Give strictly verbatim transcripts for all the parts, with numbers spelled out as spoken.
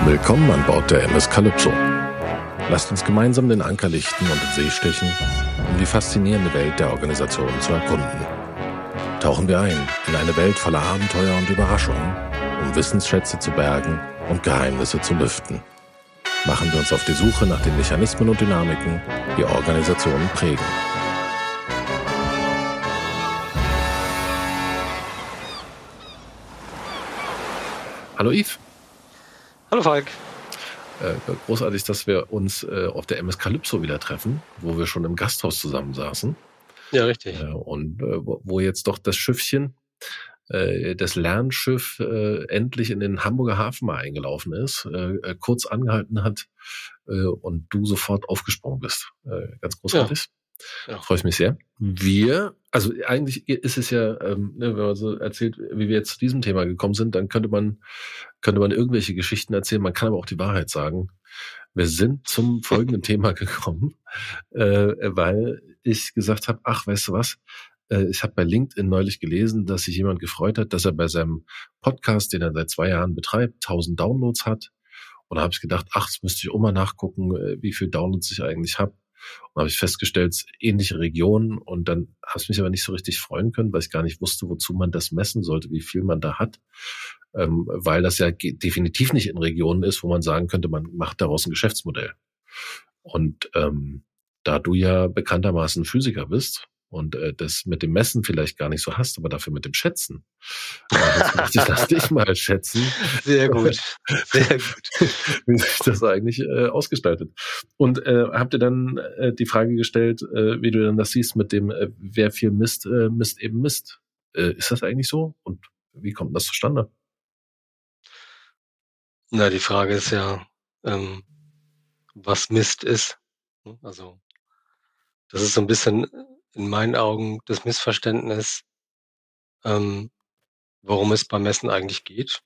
Willkommen an Bord der M S Calypso. Lasst uns gemeinsam den Anker lichten und in See stechen, um die faszinierende Welt der Organisation zu erkunden. Tauchen wir ein in eine Welt voller Abenteuer und Überraschungen, um Wissensschätze zu bergen und Geheimnisse zu lüften. Machen wir uns auf die Suche nach den Mechanismen und Dynamiken, die Organisationen prägen. Hallo Yves. Hallo Falk. Äh, großartig, dass wir uns äh, auf der M S Calypso wieder treffen, wo wir schon im Gasthaus zusammen saßen. Ja, richtig. Äh, und äh, wo, wo jetzt doch das Schiffchen, äh, das Lernschiff, äh, endlich in den Hamburger Hafen mal eingelaufen ist, äh, kurz angehalten hat äh, und du sofort aufgesprungen bist. Äh, ganz großartig. Ja. Ja. Freue ich mich sehr. Wir, also eigentlich ist es ja, ähm, ne, wenn man so erzählt, wie wir jetzt zu diesem Thema gekommen sind, dann könnte man, könnte man irgendwelche Geschichten erzählen, man kann aber auch die Wahrheit sagen. Wir sind zum folgenden Thema gekommen, äh, weil ich gesagt habe, ach, weißt du was, äh, ich habe bei LinkedIn neulich gelesen, dass sich jemand gefreut hat, dass er bei seinem Podcast, den er seit zwei Jahren betreibt, tausend Downloads hat. Und da habe ich gedacht, ach, das müsste ich auch mal nachgucken, wie viele Downloads ich eigentlich habe. Und habe ich festgestellt, ähnliche Regionen, und dann habe ich mich aber nicht so richtig freuen können, weil ich gar nicht wusste, wozu man das messen sollte, wie viel man da hat, ähm, weil das ja ge- definitiv nicht in Regionen ist, wo man sagen könnte, man macht daraus ein Geschäftsmodell. Und ähm, da du ja bekanntermaßen Physiker bist und äh, das mit dem Messen vielleicht gar nicht so hast, aber dafür mit dem Schätzen, äh, ich lass dich mal schätzen. Sehr gut, sehr gut. Wie sich das eigentlich äh, ausgestaltet. Und äh, habt ihr dann äh, die Frage gestellt, äh, wie du dann das siehst mit dem, äh, wer viel misst, äh, misst eben misst. Äh, ist das eigentlich so? Und wie kommt das zustande? Na, die Frage ist ja, ähm, was Mist ist. Also das ist so ein bisschen in meinen Augen das Missverständnis, ähm, worum es beim Messen eigentlich geht.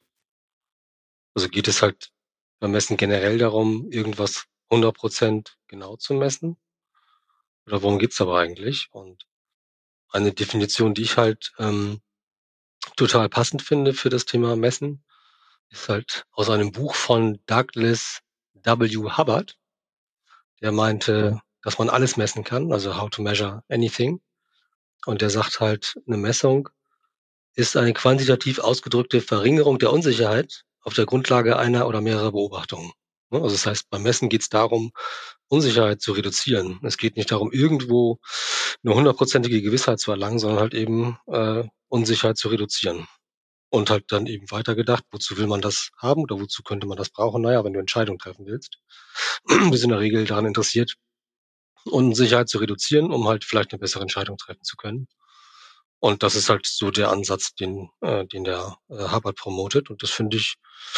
Also geht es halt beim Messen generell darum, irgendwas hundert Prozent genau zu messen? Oder worum geht's aber eigentlich? Und eine Definition, die ich halt ähm, total passend finde für das Thema Messen, ist halt aus einem Buch von Douglas W. Hubbard. Der meinte, dass man alles messen kann, also how to measure anything. Und der sagt halt, eine Messung ist eine quantitativ ausgedrückte Verringerung der Unsicherheit auf der Grundlage einer oder mehrerer Beobachtungen. Also das heißt, beim Messen geht es darum, Unsicherheit zu reduzieren. Es geht nicht darum, irgendwo eine hundertprozentige Gewissheit zu erlangen, sondern halt eben äh, Unsicherheit zu reduzieren. Und halt dann eben weitergedacht, wozu will man das haben oder wozu könnte man das brauchen? Naja, wenn du Entscheidungen treffen willst. Wir sind in der Regel daran interessiert, Unsicherheit zu reduzieren, um halt vielleicht eine bessere Entscheidung treffen zu können. Und das ist halt so der Ansatz, den, äh, den der äh, Hubbard promotet. Und das finde ich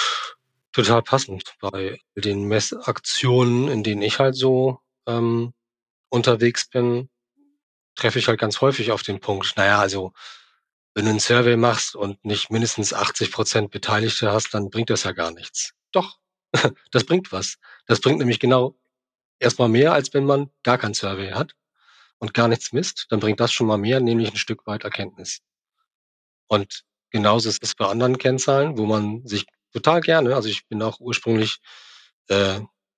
total passend bei den Messaktionen, in denen ich halt so ähm, unterwegs bin, treffe ich halt ganz häufig auf den Punkt, naja, also wenn du ein Survey machst und nicht mindestens achtzig Prozent Beteiligte hast, dann bringt das ja gar nichts. Doch, das bringt was. Das bringt nämlich genau erstmal mehr, als wenn man gar kein Survey hat und gar nichts misst. Dann bringt das schon mal mehr, nämlich ein Stück weit Erkenntnis. Und genauso ist es bei anderen Kennzahlen, wo man sich total gerne, also ich bin auch ursprünglich äh,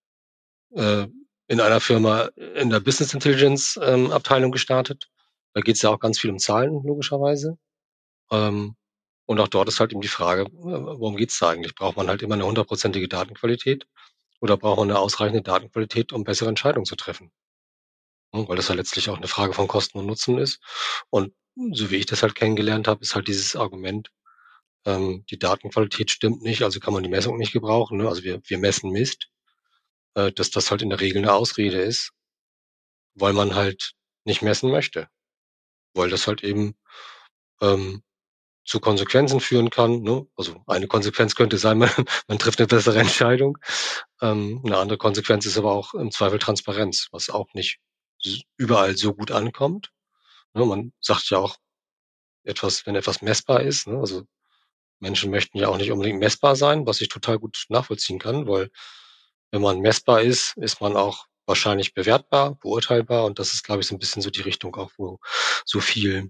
äh, in einer Firma in der Business Intelligence ähm, Abteilung gestartet. Da geht es ja auch ganz viel um Zahlen, logischerweise. Ähm, und auch dort ist halt eben die Frage, äh, worum geht's da eigentlich? Braucht man halt immer eine hundertprozentige Datenqualität oder braucht man eine ausreichende Datenqualität, um bessere Entscheidungen zu treffen? Hm, weil das ja letztlich auch eine Frage von Kosten und Nutzen ist. Und so wie ich das halt kennengelernt habe, ist halt dieses Argument, ähm, die Datenqualität stimmt nicht, also kann man die Messung nicht gebrauchen. Ne? Also wir, wir messen Mist, äh, dass das halt in der Regel eine Ausrede ist, weil man halt nicht messen möchte. Weil das halt eben ähm, zu Konsequenzen führen kann. Ne? Also eine Konsequenz könnte sein, man, man trifft eine bessere Entscheidung. Ähm, eine andere Konsequenz ist aber auch im Zweifel Transparenz, was auch nicht überall so gut ankommt. Ne? Man sagt ja auch etwas, wenn etwas messbar ist. Ne? Also Menschen möchten ja auch nicht unbedingt messbar sein, was ich total gut nachvollziehen kann, weil wenn man messbar ist, ist man auch wahrscheinlich bewertbar, beurteilbar. Und das ist, glaube ich, so ein bisschen so die Richtung auch, wo so viel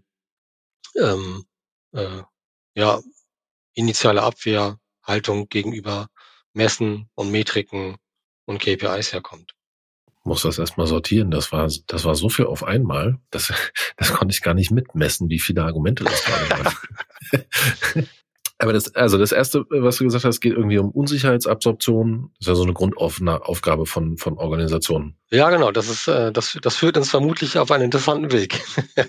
ähm, äh, ja, initiale Abwehrhaltung gegenüber Messen und Metriken und K P Is herkommt. Muss das erstmal sortieren. Das war, das war so viel auf einmal, das, das konnte ich gar nicht mitmessen, wie viele Argumente das gerade waren. Aber das, also das erste, was du gesagt hast, geht irgendwie um Unsicherheitsabsorption. Das ist ja so eine Grundaufgabe von, von Organisationen. Ja, genau. Das ist, äh, das, das führt uns vermutlich auf einen interessanten Weg.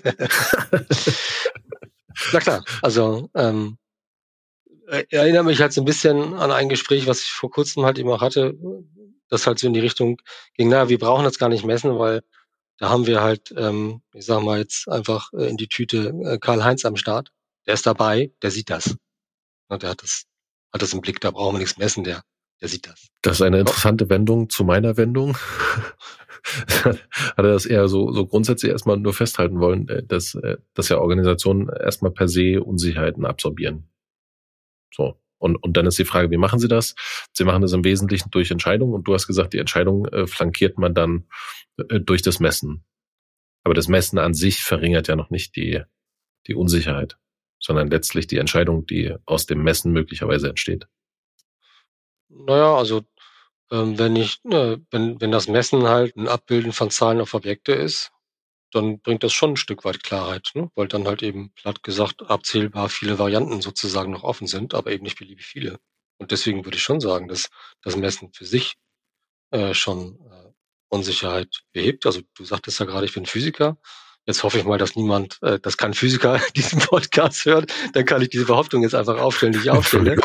Na klar. Also, ähm, ich erinnere mich halt so ein bisschen an ein Gespräch, was ich vor kurzem halt eben auch hatte, das halt so in die Richtung ging, na, wir brauchen das gar nicht messen, weil da haben wir halt, ähm, ich sag mal jetzt einfach äh, in die Tüte äh, Karl-Heinz am Start. Der ist dabei, der sieht das. Ja, der hat das, hat das im Blick, da brauchen wir nichts messen, der, der sieht das. Das ist eine interessante Wendung zu meiner Wendung. Hat er das eher so, so grundsätzlich erstmal nur festhalten wollen, dass, dass ja Organisationen erstmal per se Unsicherheiten absorbieren. So. Und, und dann ist die Frage, wie machen sie das? Sie machen das im Wesentlichen durch Entscheidungen und du hast gesagt, die Entscheidung äh, flankiert man dann äh, durch das Messen. Aber das Messen an sich verringert ja noch nicht die, die Unsicherheit, sondern letztlich die Entscheidung, die aus dem Messen möglicherweise entsteht. Naja, also ähm, wenn ich, äh, wenn, wenn das Messen halt ein Abbilden von Zahlen auf Objekte ist, dann bringt das schon ein Stück weit Klarheit, ne? Weil dann halt eben platt gesagt abzählbar viele Varianten sozusagen noch offen sind, aber eben nicht beliebig viele. Und deswegen würde ich schon sagen, dass das Messen für sich äh, schon äh, Unsicherheit behebt. Also du sagtest ja gerade, ich bin Physiker. Jetzt hoffe ich mal, dass niemand, äh, dass kein Physiker diesen Podcast hört. Dann kann ich diese Behauptung jetzt einfach aufstellen, die ich aufstelle.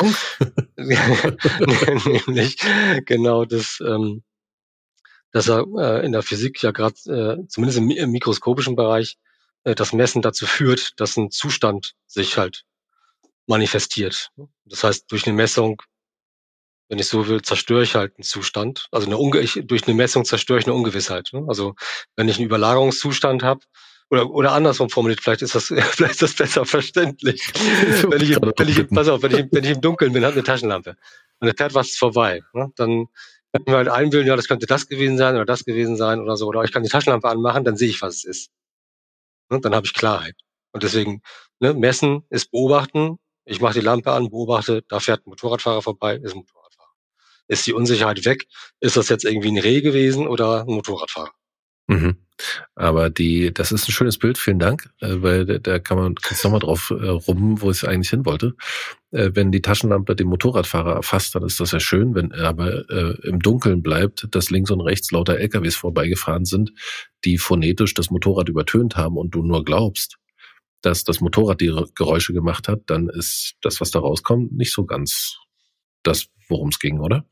Nämlich genau das, ähm, dass er äh, in der Physik ja gerade, äh, zumindest im, im mikroskopischen Bereich, äh, das Messen dazu führt, dass ein Zustand sich halt manifestiert. Das heißt, durch eine Messung, wenn ich so will, zerstöre ich halt einen Zustand. Also eine Unge ich, durch eine Messung zerstöre ich eine Ungewissheit. Ne? Also wenn ich einen Überlagerungszustand habe, oder, oder andersrum formuliert, vielleicht ist das, vielleicht ist das besser verständlich. wenn ich, wenn ich, pass auf, wenn ich, wenn ich im Dunkeln bin, habe eine Taschenlampe und da fährt was vorbei, ne? Dann kann ich mir halt einbilden, ja, das könnte das gewesen sein oder das gewesen sein oder so. Oder ich kann die Taschenlampe anmachen, dann sehe ich, was es ist. Ne? Dann habe ich Klarheit. Und deswegen, ne, messen ist beobachten. Ich mache die Lampe an, beobachte, da fährt ein Motorradfahrer vorbei, ist ein Motorradfahrer. Ist die Unsicherheit weg? Ist das jetzt irgendwie ein Reh gewesen oder ein Motorradfahrer? Mhm. Aber die, das ist ein schönes Bild, vielen Dank, äh, weil da, da kann man jetzt nochmal drauf äh, rum, wo ich eigentlich hin wollte. Äh, wenn die Taschenlampe den Motorradfahrer erfasst, dann ist das ja schön, wenn er aber äh, im Dunkeln bleibt, dass links und rechts lauter L K Ws vorbeigefahren sind, die phonetisch das Motorrad übertönt haben und du nur glaubst, dass das Motorrad die Geräusche gemacht hat, dann ist das, was da rauskommt, nicht so ganz das, worum es ging, oder?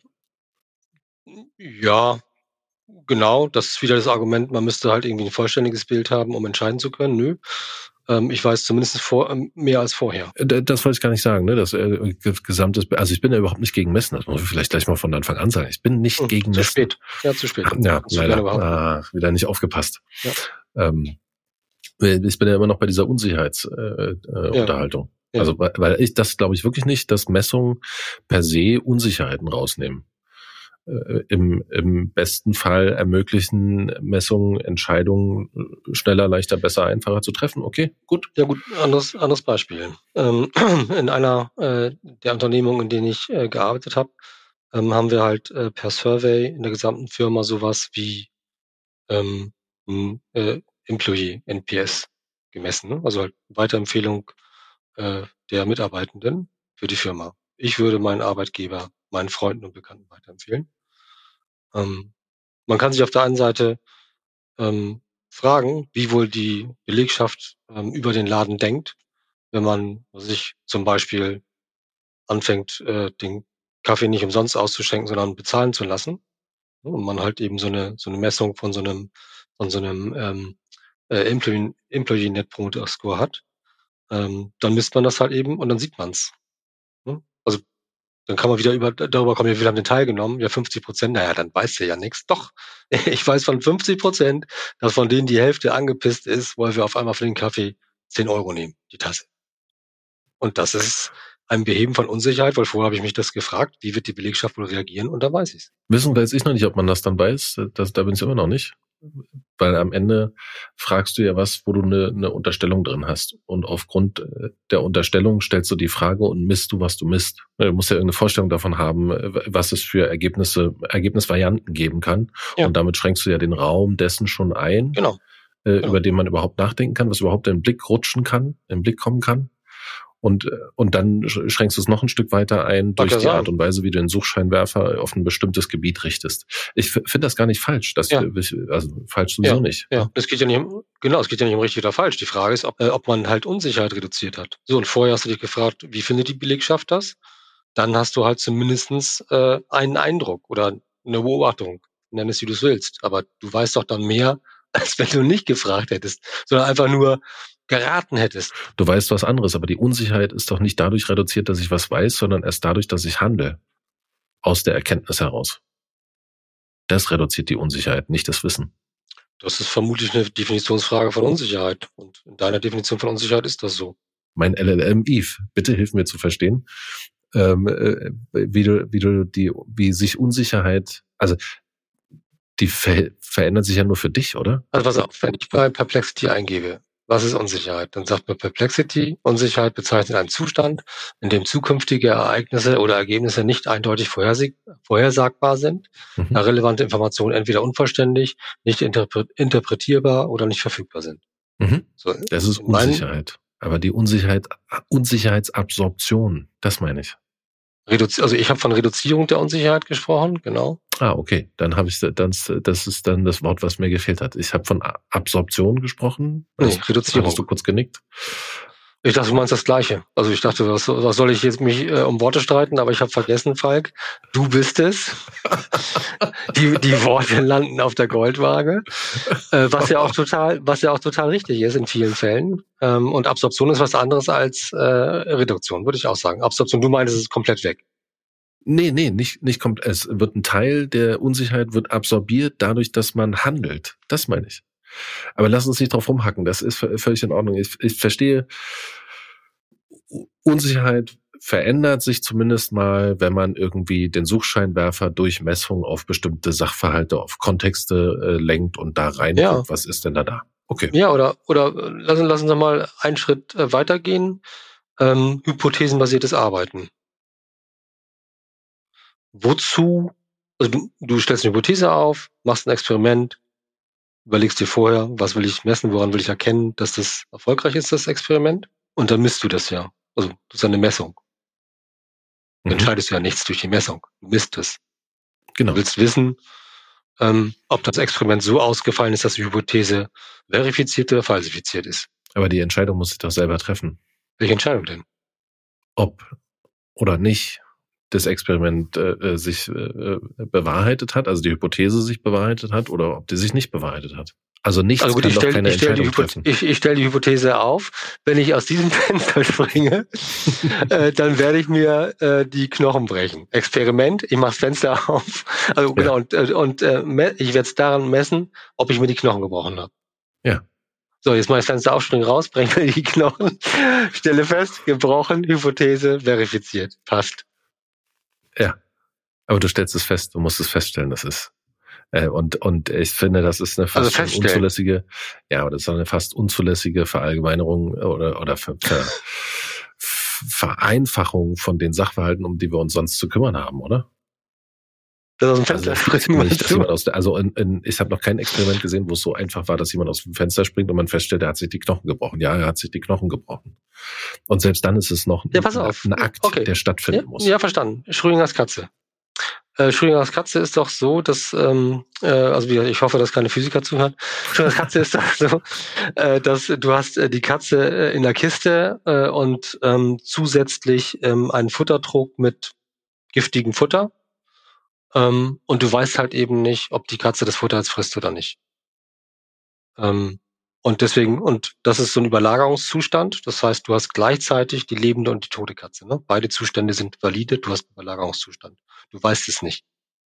Ja, genau, das ist wieder das Argument, man müsste halt irgendwie ein vollständiges Bild haben, um entscheiden zu können. Nö, ähm, ich weiß zumindest vor, ähm, mehr als vorher. Das wollte ich gar nicht sagen, ne? Das äh, gesamtes, also ich bin ja überhaupt nicht gegen Messen, das muss ich vielleicht gleich mal von Anfang an sagen. Ich bin nicht hm, gegen zu Messen. Spät. Ja, zu spät. Ja, leider. Ah, wieder nicht aufgepasst. Ja. Ähm, ich bin ja immer noch bei dieser Unsicherheitsunterhaltung. Äh, ja. Also, weil, weil ich das glaube ich wirklich nicht, dass Messungen per se Unsicherheiten rausnehmen. Äh, im, im besten Fall ermöglichen Messungen, Entscheidungen schneller, leichter, besser, einfacher zu treffen. Okay, gut. Ja gut, anderes, anderes Beispiel. Ähm, in einer äh, der Unternehmungen, in denen ich äh, gearbeitet habe, ähm, haben wir halt äh, per Survey in der gesamten Firma sowas wie ähm, äh, Employee N P S gemessen. Ne? Also halt Weiterempfehlung äh, der Mitarbeitenden für die Firma. Ich würde meinen Arbeitgeber meinen Freunden und Bekannten weiterempfehlen. Ähm, man kann sich auf der einen Seite ähm, fragen, wie wohl die Belegschaft ähm, über den Laden denkt, wenn man sich zum Beispiel anfängt, äh, den Kaffee nicht umsonst auszuschenken, sondern bezahlen zu lassen. Und man halt eben so eine so eine Messung von so einem von so einem ähm, äh, Employee, Employee Net Promoter Score hat. Ähm, dann misst man das halt eben und dann sieht man's. Ne? Also dann kann man wieder über, darüber kommen, wie viele haben den teilgenommen? Ja, fünfzig Prozent. Naja, dann weißt du ja nichts. Doch, ich weiß von fünfzig Prozent, dass von denen die Hälfte angepisst ist, weil wir auf einmal für den Kaffee zehn Euro nehmen, die Tasse. Und das ist ein Beheben von Unsicherheit, weil vorher habe ich mich das gefragt, wie wird die Belegschaft wohl reagieren? Und da weiß ich es. Wissen weiß ich noch nicht, ob man das dann weiß. Das, da bin ich immer noch nicht. Weil am Ende fragst du ja was, wo du eine, eine Unterstellung drin hast. Und aufgrund der Unterstellung stellst du die Frage und misst du, was du misst. Du musst ja irgendeine Vorstellung davon haben, was es für Ergebnisse, Ergebnisvarianten geben kann. Ja. Und damit schränkst du ja den Raum dessen schon ein, genau. Äh, genau. über den man überhaupt nachdenken kann, was überhaupt in den Blick rutschen kann, in den Blick kommen kann. Und, und dann schränkst du es noch ein Stück weiter ein durch die Art und Weise, wie du den Suchscheinwerfer auf ein bestimmtes Gebiet richtest. Ich finde das gar nicht falsch. Das, ja. Also falsch sowieso ja. nicht. Ja, es geht ja nicht um, genau, es geht ja nicht um richtig oder falsch. Die Frage ist, ob, äh, ob man halt Unsicherheit reduziert hat. So, und vorher hast du dich gefragt, wie findet die Belegschaft das? Dann hast du halt zumindestens äh, einen Eindruck oder eine Beobachtung. Nenn es, wie du es willst. Aber du weißt doch dann mehr, als wenn du nicht gefragt hättest, sondern einfach nur geraten hättest. Du weißt was anderes, aber die Unsicherheit ist doch nicht dadurch reduziert, dass ich was weiß, sondern erst dadurch, dass ich handle. Aus der Erkenntnis heraus. Das reduziert die Unsicherheit, nicht das Wissen. Das ist vermutlich eine Definitionsfrage von Unsicherheit. Und in deiner Definition von Unsicherheit ist das so. Mein L L M Eve, bitte hilf mir zu verstehen, ähm, äh, wie du, wie du die, wie sich Unsicherheit, also die ver- verändert sich ja nur für dich, oder? Also pass auf, wenn ich bei Perplexity eingebe, was ist Unsicherheit? Dann sagt mir Perplexity, Unsicherheit bezeichnet einen Zustand, in dem zukünftige Ereignisse oder Ergebnisse nicht eindeutig vorhersag- vorhersagbar sind, mhm. da relevante Informationen entweder unvollständig, nicht interpre- interpretierbar oder nicht verfügbar sind. Mhm. So, das ist Unsicherheit. Aber die Unsicherheit, Unsicherheitsabsorption, das meine ich. Reduzi- also ich habe von Reduzierung der Unsicherheit gesprochen, genau. Ah, okay. Dann habe ich dann, das ist dann das Wort, was mir gefehlt hat. Ich habe von Absorption gesprochen. Nee, Reduzierung. Hast du kurz genickt? Ich dachte, du meinst das Gleiche. Also ich dachte, was, was soll ich jetzt mich äh, um Worte streiten? Aber ich habe vergessen, Falk, du bist es. die, die Worte landen auf der Goldwaage, äh, was ja auch total, was ja auch total richtig ist in vielen Fällen. Ähm, und Absorption ist was anderes als äh, Reduktion, würde ich auch sagen. Absorption, du meinst, es ist komplett weg. Nee, nee, nicht, nicht kommt, es wird ein Teil der Unsicherheit wird absorbiert dadurch, dass man handelt. Das meine ich. Aber lass uns nicht drauf rumhacken. Das ist völlig in Ordnung. Ich, ich verstehe, Unsicherheit verändert sich zumindest mal, wenn man irgendwie den Suchscheinwerfer durch Messung auf bestimmte Sachverhalte, auf Kontexte äh, lenkt und da reinguckt, ja. Was ist denn da da? Okay. Ja, oder, oder lassen, lassen Sie mal einen Schritt äh, weitergehen. Ähm, hypothesenbasiertes Arbeiten. Wozu, also du, du stellst eine Hypothese auf, machst ein Experiment, überlegst dir vorher, was will ich messen, woran will ich erkennen, dass das erfolgreich ist, das Experiment. Und dann misst du das ja. Also das ist eine Messung. Du mhm. entscheidest ja nichts durch die Messung. Du misst es. Genau. Du willst wissen, ähm, ob das Experiment so ausgefallen ist, dass die Hypothese verifiziert oder falsifiziert ist. Aber die Entscheidung muss ich doch selber treffen. Welche Entscheidung denn? Ob oder nicht das Experiment äh, sich äh, bewahrheitet hat, also die Hypothese sich bewahrheitet hat, oder ob die sich nicht bewahrheitet hat. Also nichts also gut, kann ich doch stell, keine ich stell Entscheidung die treffen. Ich, ich stelle die Hypothese auf, wenn ich aus diesem Fenster springe, äh, dann werde ich mir äh, die Knochen brechen. Experiment, ich mache das Fenster auf, also ja. genau, und, und äh, ich werde es daran messen, ob ich mir die Knochen gebrochen habe. Ja. So, jetzt mache ich das Fenster auf, springe raus, breche mir die Knochen, stelle fest, gebrochen, Hypothese verifiziert. Passt. Ja, aber du stellst es fest, du musst es feststellen, das ist äh, und und ich finde, das ist eine fast also unzulässige, ja, aber das ist eine fast unzulässige Verallgemeinerung oder oder Ver, Ver, Vereinfachung von den Sachverhalten, um die wir uns sonst zu kümmern haben, oder? Das aus dem Fenster also, springen, nicht, dass jemand aus der, also in, in, ich habe noch kein Experiment gesehen, wo es so einfach war, dass jemand aus dem Fenster springt und man feststellt, er hat sich die Knochen gebrochen. Ja, er hat sich die Knochen gebrochen. Und selbst dann ist es noch ja, pass auf. ein Akt, okay. der stattfinden ja, muss. Ja, verstanden. Schrödingers Katze. Äh, Schrödingers Katze ist doch so, dass, ähm, äh, also wie, ich hoffe, dass keine Physiker zuhören. Schrödingers Katze ist doch so, äh, dass du hast äh, die Katze äh, in der Kiste äh, und ähm, zusätzlich ähm, einen Futtertrog mit giftigem Futter. Ähm, und du weißt halt eben nicht, ob die Katze das Futter jetzt frisst oder nicht. Ähm, und deswegen, und das ist so ein Überlagerungszustand. Das heißt, du hast gleichzeitig die lebende und die tote Katze. Ne? Beide Zustände sind valide, du hast einen Überlagerungszustand. Du weißt es nicht.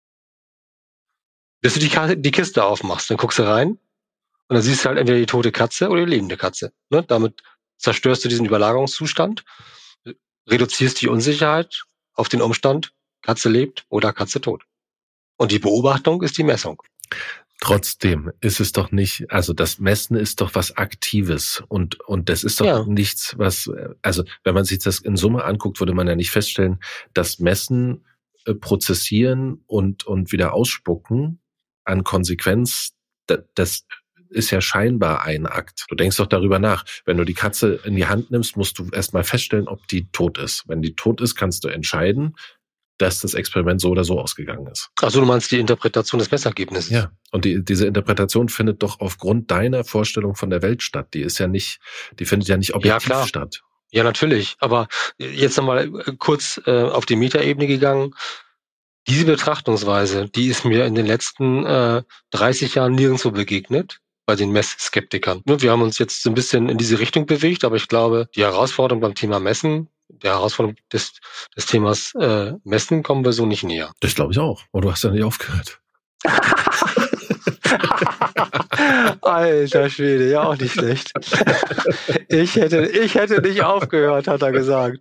Bis du die, die Kiste aufmachst, dann guckst du rein und dann siehst du halt entweder die tote Katze oder die lebende Katze. Ne? Damit zerstörst du diesen Überlagerungszustand, reduzierst die Unsicherheit auf den Umstand, Katze lebt oder Katze tot. Und die Beobachtung ist die Messung. Trotzdem ist es doch nicht, also das Messen ist doch was Aktives und und das ist doch Ja. nichts, was, also wenn man sich das in Summe anguckt, würde man ja nicht feststellen, dass Messen, äh, prozessieren und und wieder ausspucken an Konsequenz, da, das ist ja scheinbar ein Akt. Du denkst doch darüber nach. Wenn du die Katze in die Hand nimmst, musst du erstmal feststellen, ob die tot ist. Wenn die tot ist, kannst du entscheiden, dass das Experiment so oder so ausgegangen ist. Also du meinst die Interpretation des Messergebnisses? Ja, und die, diese Interpretation findet doch aufgrund deiner Vorstellung von der Welt statt. Die ist ja nicht, die findet ja nicht objektiv Ja, klar. statt. Ja, natürlich. Aber jetzt nochmal kurz äh, auf die Metaebene gegangen. Diese Betrachtungsweise, die ist mir in den letzten äh, dreißig Jahren nirgendwo begegnet bei den Messskeptikern. Wir haben uns jetzt so ein bisschen in diese Richtung bewegt, aber ich glaube, die Herausforderung beim Thema Messen, der Herausforderung des, des Themas äh, Messen kommen wir so nicht näher. Das glaube ich auch. Aber du hast ja nicht aufgehört. Alter Schwede, ja auch nicht schlecht. Ich hätte, ich hätte nicht aufgehört, hat er gesagt.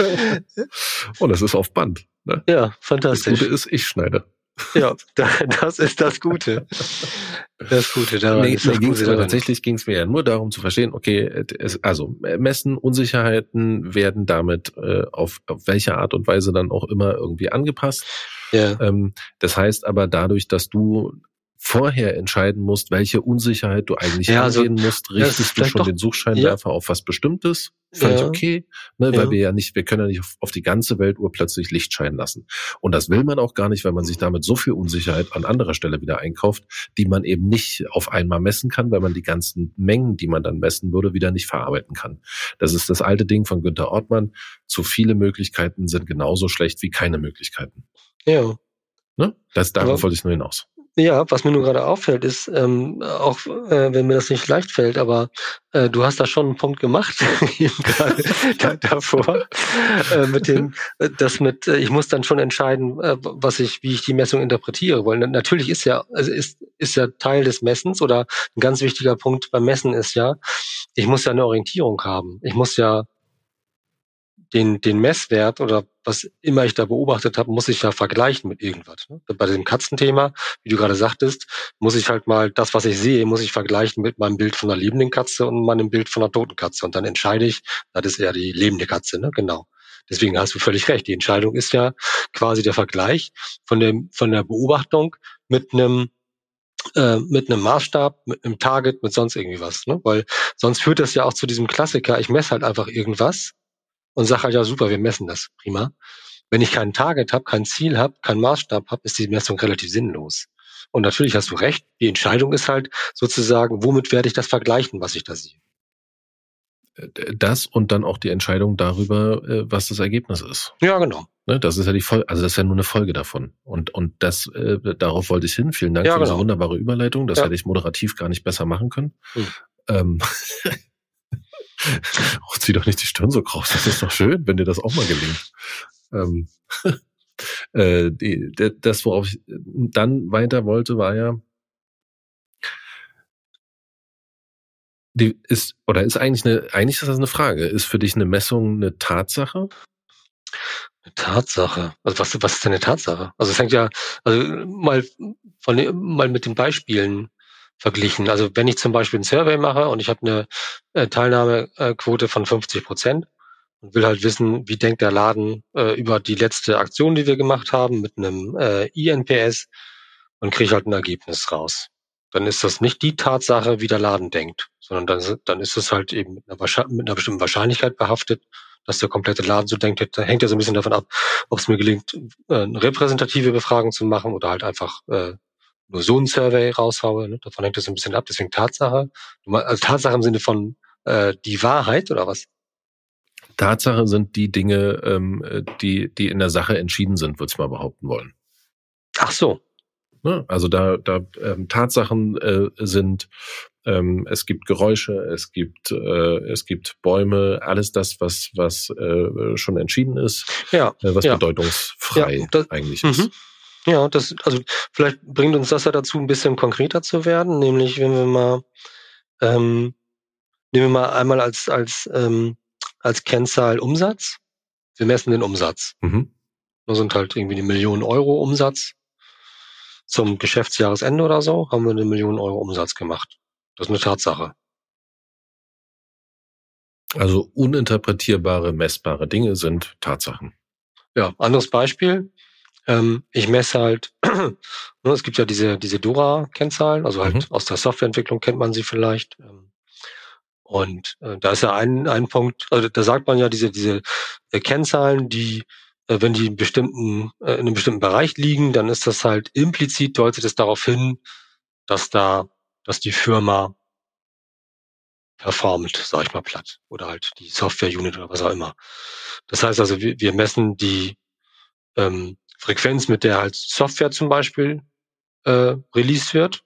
Und das ist auf Band. Ne? Ja, fantastisch. Das Gute ist, ich schneide. Ja, das ist das Gute. Das Gute daran nee, ist das nee, ging's Gute daran. Tatsächlich ging es mir ja nur darum zu verstehen, okay, es, also Messen, Unsicherheiten werden damit äh, auf, auf welche Art und Weise dann auch immer irgendwie angepasst. Ja. Ähm, das heißt aber dadurch, dass du vorher entscheiden musst, welche Unsicherheit du eigentlich Ja, also, angehen musst, richtest ja, du schon doch, den Suchscheinwerfer ja. auf was Bestimmtes. Völlig Ja. okay, ne, Ja. weil wir ja nicht, wir können ja nicht auf, auf die ganze Weltuhr plötzlich Licht scheinen lassen. Und das will man auch gar nicht, weil man sich damit so viel Unsicherheit an anderer Stelle wieder einkauft, die man eben nicht auf einmal messen kann, weil man die ganzen Mengen, die man dann messen würde, wieder nicht verarbeiten kann. Das ist das alte Ding von Günther Ortmann. Zu viele Möglichkeiten sind genauso schlecht wie keine Möglichkeiten. Ja. Ne? Das, darauf Aber- wollte ich nur hinaus. Ja, was mir nur gerade auffällt, ist, ähm, auch äh, wenn mir das nicht leicht fällt, aber äh, du hast da schon einen Punkt gemacht, eben gerade da, davor, äh, mit dem, äh, das mit, äh, ich muss dann schon entscheiden, äh, was ich, wie ich die Messung interpretiere, weil natürlich ist ja, also ist, ist ja Teil des Messens oder ein ganz wichtiger Punkt beim Messen ist ja, ich muss ja eine Orientierung haben. Ich muss ja den, den Messwert oder was immer ich da beobachtet habe, muss ich ja vergleichen mit irgendwas. Ne? Bei dem Katzenthema, wie du gerade sagtest, muss ich halt mal das, was ich sehe, muss ich vergleichen mit meinem Bild von einer lebenden Katze und meinem Bild von einer toten Katze. Und dann entscheide ich, das ist eher die lebende Katze, ne? Genau. Deswegen hast du völlig recht. Die Entscheidung ist ja quasi der Vergleich von dem, von der Beobachtung mit einem, äh, mit einem Maßstab, mit einem Target, mit sonst irgendwie was, ne? Weil sonst führt das ja auch zu diesem Klassiker, ich messe halt einfach irgendwas und sage halt, ja super, wir messen das, prima. Wenn ich kein Target habe, kein Ziel habe, keinen Maßstab habe, ist die Messung relativ sinnlos. Und natürlich hast du recht, die Entscheidung ist halt sozusagen, womit werde ich das vergleichen, was ich da sehe. Das und dann auch die Entscheidung darüber, was das Ergebnis ist. Ja, genau. Das ist ja die Folge, also das ist ja nur eine Folge davon. Und und das äh, darauf wollte ich hin. Vielen Dank Ja, für diese genau. wunderbare Überleitung. Das Ja. hätte ich moderativ gar nicht besser machen können. Hm. Ähm, oh, zieh doch nicht die Stirn so kraus. Das ist doch schön, wenn dir das auch mal gelingt. Ähm, äh, die, das, worauf ich dann weiter wollte, war ja, die ist, oder ist eigentlich eine, eigentlich ist das eine Frage. Ist für dich eine Messung eine Tatsache? Eine Tatsache. Also was, was ist denn eine Tatsache? Also es hängt ja, also mal von mal mit den Beispielen verglichen. Also wenn ich zum Beispiel ein Survey mache und ich habe eine äh, Teilnahmequote von fünfzig Prozent und will halt wissen, wie denkt der Laden äh, über die letzte Aktion, die wir gemacht haben, mit einem äh, I N P S und kriege halt ein Ergebnis raus. Dann ist das nicht die Tatsache, wie der Laden denkt, sondern dann, dann ist es halt eben mit einer, mit einer bestimmten Wahrscheinlichkeit behaftet, dass der komplette Laden so denkt. Da hängt ja so ein bisschen davon ab, ob es mir gelingt, äh, eine repräsentative Befragung zu machen oder halt einfach äh, nur so ein Survey raushaue. Ne? Davon hängt das ein bisschen ab. Deswegen Tatsache. Also Tatsache im Sinne von äh, die Wahrheit oder was? Tatsache sind die Dinge, ähm, die die in der Sache entschieden sind, würde ich mal behaupten wollen. Ach so. Ne? Also da, da ähm, Tatsachen äh, sind, ähm, es gibt Geräusche, es gibt äh, es gibt Bäume, alles das, was was äh, schon entschieden ist, Ja, äh, was ja. bedeutungsfrei Ja, das, eigentlich mhm. ist. Ja, das, also vielleicht bringt uns das ja dazu, ein bisschen konkreter zu werden, nämlich wenn wir mal, ähm, nehmen wir mal einmal als als ähm, als Kennzahl Umsatz. Wir messen den Umsatz. Mhm. Das sind halt irgendwie eine Million Euro Umsatz. zum Geschäftsjahresende oder so haben wir eine Million Euro Umsatz gemacht. Das ist eine Tatsache. Also uninterpretierbare, messbare Dinge sind Tatsachen. Ja, anderes Beispiel. Ähm, ich messe halt, ne, es gibt ja diese, diese Dora-Kennzahlen, also halt Mhm. aus der Softwareentwicklung kennt man sie vielleicht. Ähm, und äh, da ist ja ein, ein Punkt, also da sagt man ja diese, diese äh, Kennzahlen, die, äh, wenn die in, bestimmten, äh, in einem bestimmten Bereich liegen, dann ist das halt implizit, deutet es darauf hin, dass da, dass die Firma performt, sag ich mal platt, oder halt die Software-Unit oder was auch immer. Das heißt also, wir, wir messen die ähm, Frequenz, mit der halt Software zum Beispiel äh, released wird.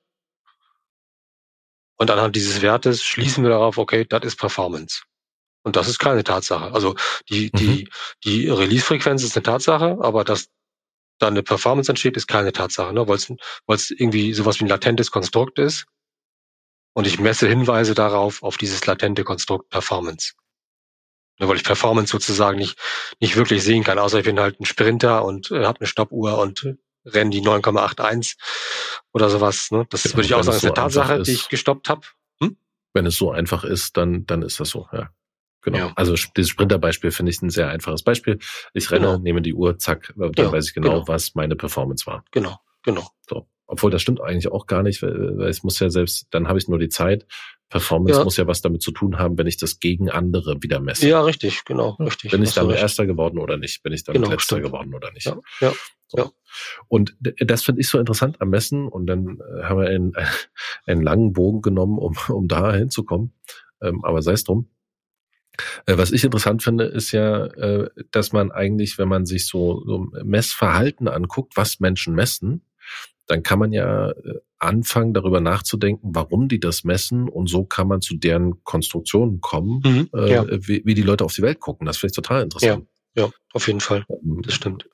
Und anhand dieses Wertes schließen wir darauf, okay, das ist Performance. Und das ist keine Tatsache. Also die, Mhm. die, die Release-Frequenz ist eine Tatsache, aber dass da eine Performance entsteht, ist keine Tatsache, ne? Weil es weil es irgendwie sowas wie ein latentes Konstrukt ist. Und ich messe Hinweise darauf, auf dieses latente Konstrukt Performance. Ne, weil ich Performance sozusagen nicht, nicht wirklich sehen kann, außer ich bin halt ein Sprinter und äh, habe eine Stoppuhr und äh, renne die neun Komma achtundsechzig oder sowas. Ne? Das Genau. würde ich auch Wenn sagen, es ist eine so einfach Tatsache, die ich ist, gestoppt habe. Hm? wenn es so einfach ist, dann, dann ist das so, ja. Genau. Ja. Also dieses Sprinterbeispiel finde ich ein sehr einfaches Beispiel. Ich renne, Genau. nehme die Uhr, zack, dann Ja, weiß ich genau, genau. was meine Performance war. Genau, genau. So. Obwohl das stimmt eigentlich auch gar nicht, weil, weil es muss ja selbst, dann habe ich nur die Zeit. Performance Ja. muss ja was damit zu tun haben, wenn ich das gegen andere wieder messe. Ja, richtig, genau, Ja. richtig. Bin ich Hast du damit recht. Erster geworden oder nicht? Bin ich damit Genau, Letzter stimmt. geworden oder nicht? Ja, ja, so. ja. Und das finde ich so interessant am Messen. Und dann haben wir einen, einen langen Bogen genommen, um, um da hinzukommen. Ähm, aber sei es drum. Was ich interessant finde, ist ja, dass man eigentlich, wenn man sich so, so Messverhalten anguckt, was Menschen messen, dann kann man ja anfangen, darüber nachzudenken, warum die das messen, und so kann man zu deren Konstruktionen kommen, Mhm, ja. wie, wie die Leute auf die Welt gucken. Das finde ich total interessant. Ja, ja, auf jeden Fall. Das stimmt.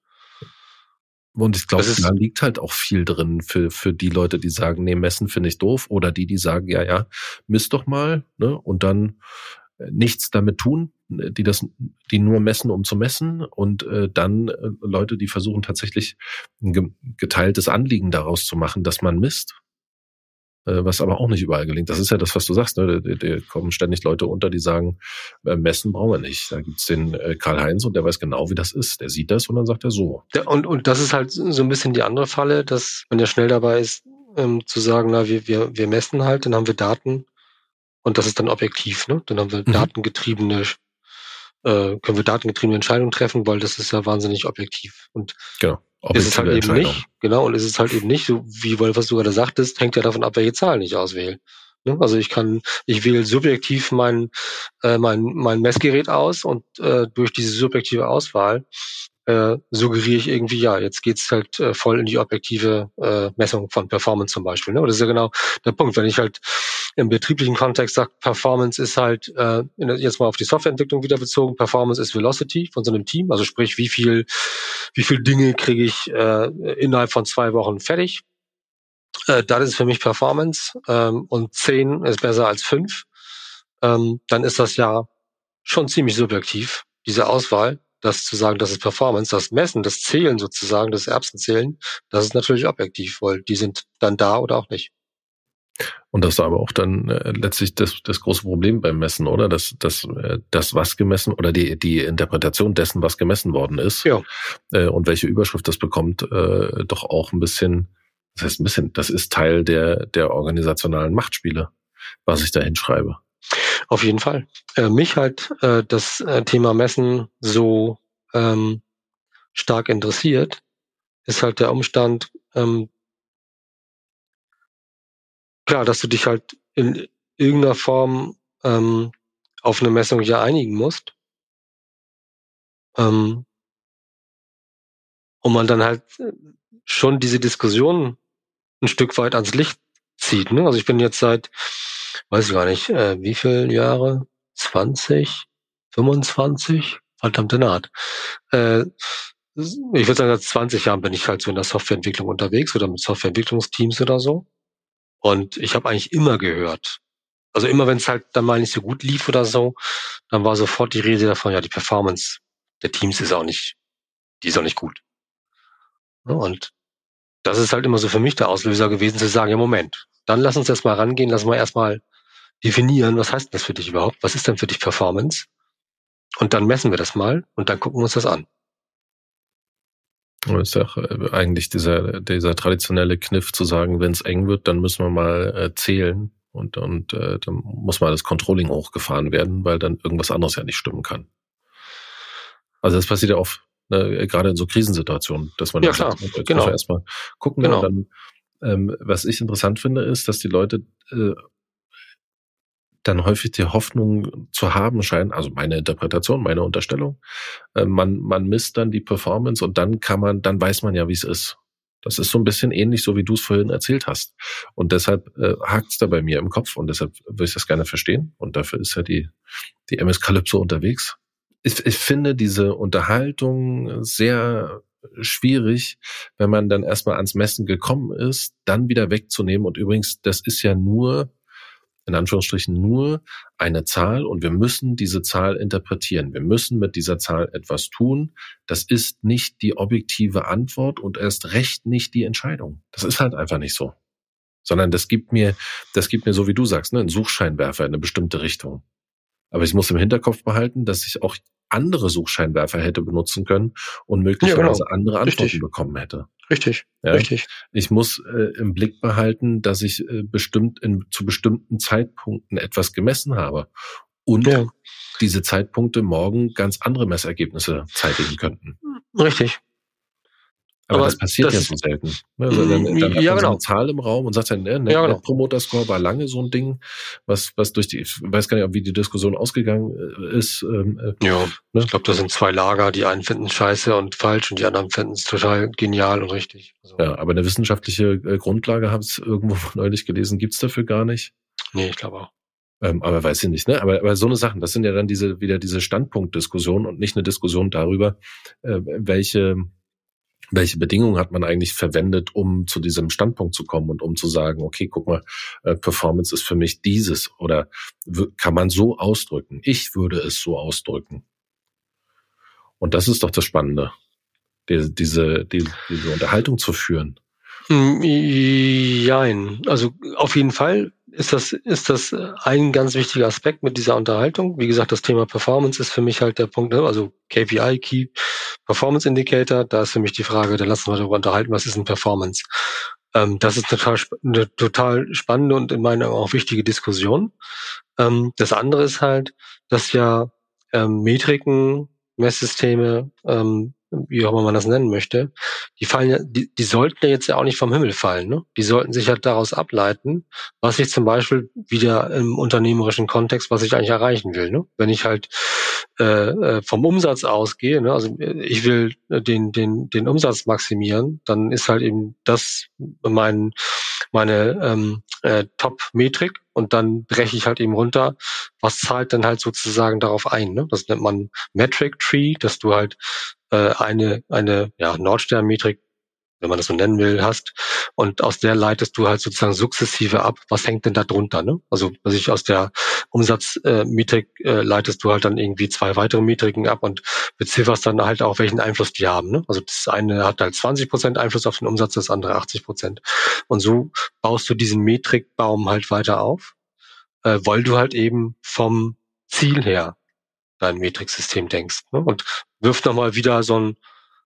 Und ich glaube, Das ist- da liegt halt auch viel drin für für die Leute, die sagen, nee, messen finde ich doof, oder die, die sagen, ja, ja, misst doch mal, ne, und dann nichts damit tun, die das, die nur messen, um zu messen, und äh, dann äh, Leute, die versuchen tatsächlich ein geteiltes Anliegen daraus zu machen, dass man misst, äh, was aber auch nicht überall gelingt. Das ist ja das, was du sagst, ne? Da, da kommen ständig Leute unter, die sagen, äh, messen brauchen wir nicht. Da gibt's den äh, Karl-Heinz, und der weiß genau, wie das ist. Der sieht das und dann sagt er so. Ja, und und das ist halt so ein bisschen die andere Falle, dass man ja schnell dabei ist, ähm, zu sagen, na, wir wir wir messen halt, dann haben wir Daten. Und das ist dann objektiv, ne? Dann haben wir Mhm. datengetriebene, äh, können wir datengetriebene Entscheidungen treffen, weil das ist ja wahnsinnig objektiv. Und genau, ist es halt eben nicht, genau, und ist es halt eben nicht, so wie, was du gerade sagtest, hängt ja davon ab, welche Zahlen ich auswähle. Ne? Also ich kann, ich wähle subjektiv mein, äh, mein, mein Messgerät aus, und äh, durch diese subjektive Auswahl äh, suggeriere ich irgendwie, ja, jetzt geht's halt äh, voll in die objektive äh, Messung von Performance zum Beispiel. Ne? Und das ist ja genau der Punkt, wenn ich halt im betrieblichen Kontext sage, Performance ist halt, äh, jetzt mal auf die Softwareentwicklung wieder bezogen, Performance ist Velocity von so einem Team, also sprich, wie viel, wie viel Dinge kriege ich äh, innerhalb von zwei Wochen fertig. Äh, das ist für mich Performance, ähm, und zehn ist besser als fünf. Ähm, dann ist das ja schon ziemlich subjektiv, diese Auswahl. Das zu sagen, das ist Performance, das Messen, das Zählen sozusagen, das Erbsenzählen, das ist natürlich objektiv, weil die sind dann da oder auch nicht. Und das ist aber auch dann äh, letztlich das, das große Problem beim Messen, oder? Dass das, äh, das, was gemessen, oder die, die Interpretation dessen, was gemessen worden ist, ja. äh, und welche Überschrift das bekommt, äh, doch auch ein bisschen, das heißt ein bisschen, das ist Teil der, der organisationalen Machtspiele, was ich da hinschreibe. Auf jeden Fall. Äh, mich halt äh, das äh, Thema Messen so ähm, stark interessiert, ist halt der Umstand, ähm, klar, dass du dich halt in irgendeiner Form ähm, auf eine Messung ja einigen musst. Ähm, und man dann halt schon diese Diskussion ein Stück weit ans Licht zieht. Ne? Also ich bin jetzt seit, weiß ich gar nicht, äh, wie viele Jahre? zwanzig, fünfundzwanzig? Verdammte Naht. Äh, ich würde sagen, seit zwanzig Jahren bin ich halt so in der Softwareentwicklung unterwegs oder mit Softwareentwicklungsteams oder so. Und ich habe eigentlich immer gehört, also immer wenn es halt dann mal nicht so gut lief oder so, dann war sofort die Rede davon, ja, die Performance der Teams ist auch nicht, die ist auch nicht gut. Und das ist halt immer so für mich der Auslöser gewesen, zu sagen, ja Moment, dann lass uns erst mal rangehen, lass mal erstmal definieren, was heißt das für dich überhaupt? Was ist denn für dich Performance? Und dann messen wir das mal und dann gucken wir uns das an. Das ist ja eigentlich dieser, dieser traditionelle Kniff zu sagen, wenn es eng wird, dann müssen wir mal äh, zählen und, und äh, dann muss mal das Controlling hochgefahren werden, weil dann irgendwas anderes ja nicht stimmen kann. Also das passiert ja oft, ne, gerade in so Krisensituationen, dass man ja, dann klar, sagt, jetzt genau. muss man erstmal gucken. Genau. Und dann, ähm, was ich interessant finde, ist, dass die Leute äh, dann häufig die Hoffnung zu haben scheinen, also meine Interpretation, meine Unterstellung, äh, man, man misst dann die Performance und dann kann man, dann weiß man ja, wie es ist. Das ist so ein bisschen ähnlich, so wie du es vorhin erzählt hast. Und deshalb äh, hakt es da bei mir im Kopf und deshalb würde ich das gerne verstehen. Und dafür ist ja die, die M S Calypso unterwegs. Ich, ich finde diese Unterhaltung sehr schwierig, wenn man dann erstmal ans Messen gekommen ist, dann wieder wegzunehmen. Und übrigens, das ist ja nur in Anführungsstrichen nur eine Zahl und wir müssen diese Zahl interpretieren. Wir müssen mit dieser Zahl etwas tun. Das ist nicht die objektive Antwort und erst recht nicht die Entscheidung. Das ist halt einfach nicht so. Sondern das gibt mir, das gibt mir, so wie du sagst, ne, einen Suchscheinwerfer in eine bestimmte Richtung. Aber ich muss im Hinterkopf behalten, dass ich auch andere Suchscheinwerfer hätte benutzen können und möglicherweise ja, genau. andere Antworten Richtig. bekommen hätte. Richtig, ja? richtig. Ich muss äh, im Blick behalten, dass ich äh, bestimmt in, zu bestimmten Zeitpunkten etwas gemessen habe und ja. diese Zeitpunkte morgen ganz andere Messergebnisse zeitigen könnten. Richtig. Aber, Aber das passiert das ja so selten. Also dann, dann hat man ja, genau. so eine Zahl im Raum und sagt dann, ne, Net, ja, genau. Net Promoter Score war lange so ein Ding, was was durch die, ich weiß gar nicht, wie die Diskussion ausgegangen ist. Ähm, ja, ne? Ich glaube, das sind zwei Lager, die einen finden scheiße und falsch und die anderen finden es total genial und richtig. Also, ja, aber eine wissenschaftliche Grundlage, habe ich irgendwo neulich gelesen, gibt's dafür gar nicht. Nee, ich glaube auch. Ähm, aber weiß ich nicht, ne? Aber, aber so eine Sachen, das sind ja dann diese wieder diese Standpunktdiskussionen und nicht eine Diskussion darüber, äh, welche welche Bedingungen hat man eigentlich verwendet, um zu diesem Standpunkt zu kommen und um zu sagen, okay, guck mal, äh, Performance ist für mich dieses oder w- kann man so ausdrücken? Ich würde es so ausdrücken. Und das ist doch das Spannende, die, diese, die, diese Unterhaltung zu führen. Jein. Also auf jeden Fall ist das ist das ein ganz wichtiger Aspekt mit dieser Unterhaltung. Wie gesagt, das Thema Performance ist für mich halt der Punkt, also K P I, Key Performance Indicator, da ist für mich die Frage, da lassen wir darüber unterhalten, was ist ein Performance? Ähm, das ist total, eine total spannende und in meinen Augen auch wichtige Diskussion. Ähm, das andere ist halt, dass ja ähm, Metriken, Messsysteme, ähm, wie auch immer man das nennen möchte, die fallen ja, die, die sollten ja jetzt ja auch nicht vom Himmel fallen, ne? Die sollten sich halt daraus ableiten, was ich zum Beispiel wieder im unternehmerischen Kontext, was ich eigentlich erreichen will, ne? Wenn ich halt äh, vom Umsatz ausgehe, ne? Also ich will den den den Umsatz maximieren, dann ist halt eben das mein meine ähm, äh, Top-Metrik und dann breche ich halt eben runter, was zahlt dann halt sozusagen darauf ein, ne? Das nennt man Metric Tree, dass du halt äh, eine eine ja Nordstern-Metrik, wenn man das so nennen will, hast und aus der leitest du halt sozusagen sukzessive ab, was hängt denn da drunter, ne? Also was ich aus der Umsatzmetrik äh, äh, leitest du halt dann irgendwie zwei weitere Metriken ab und bezifferst dann halt auch, welchen Einfluss die haben, ne? Also das eine hat halt zwanzig Prozent Einfluss auf den Umsatz, das andere achtzig Prozent. Und so baust du diesen Metrikbaum halt weiter auf, äh, weil du halt eben vom Ziel her dein Metriksystem denkst, ne? Und wirft nochmal wieder so ein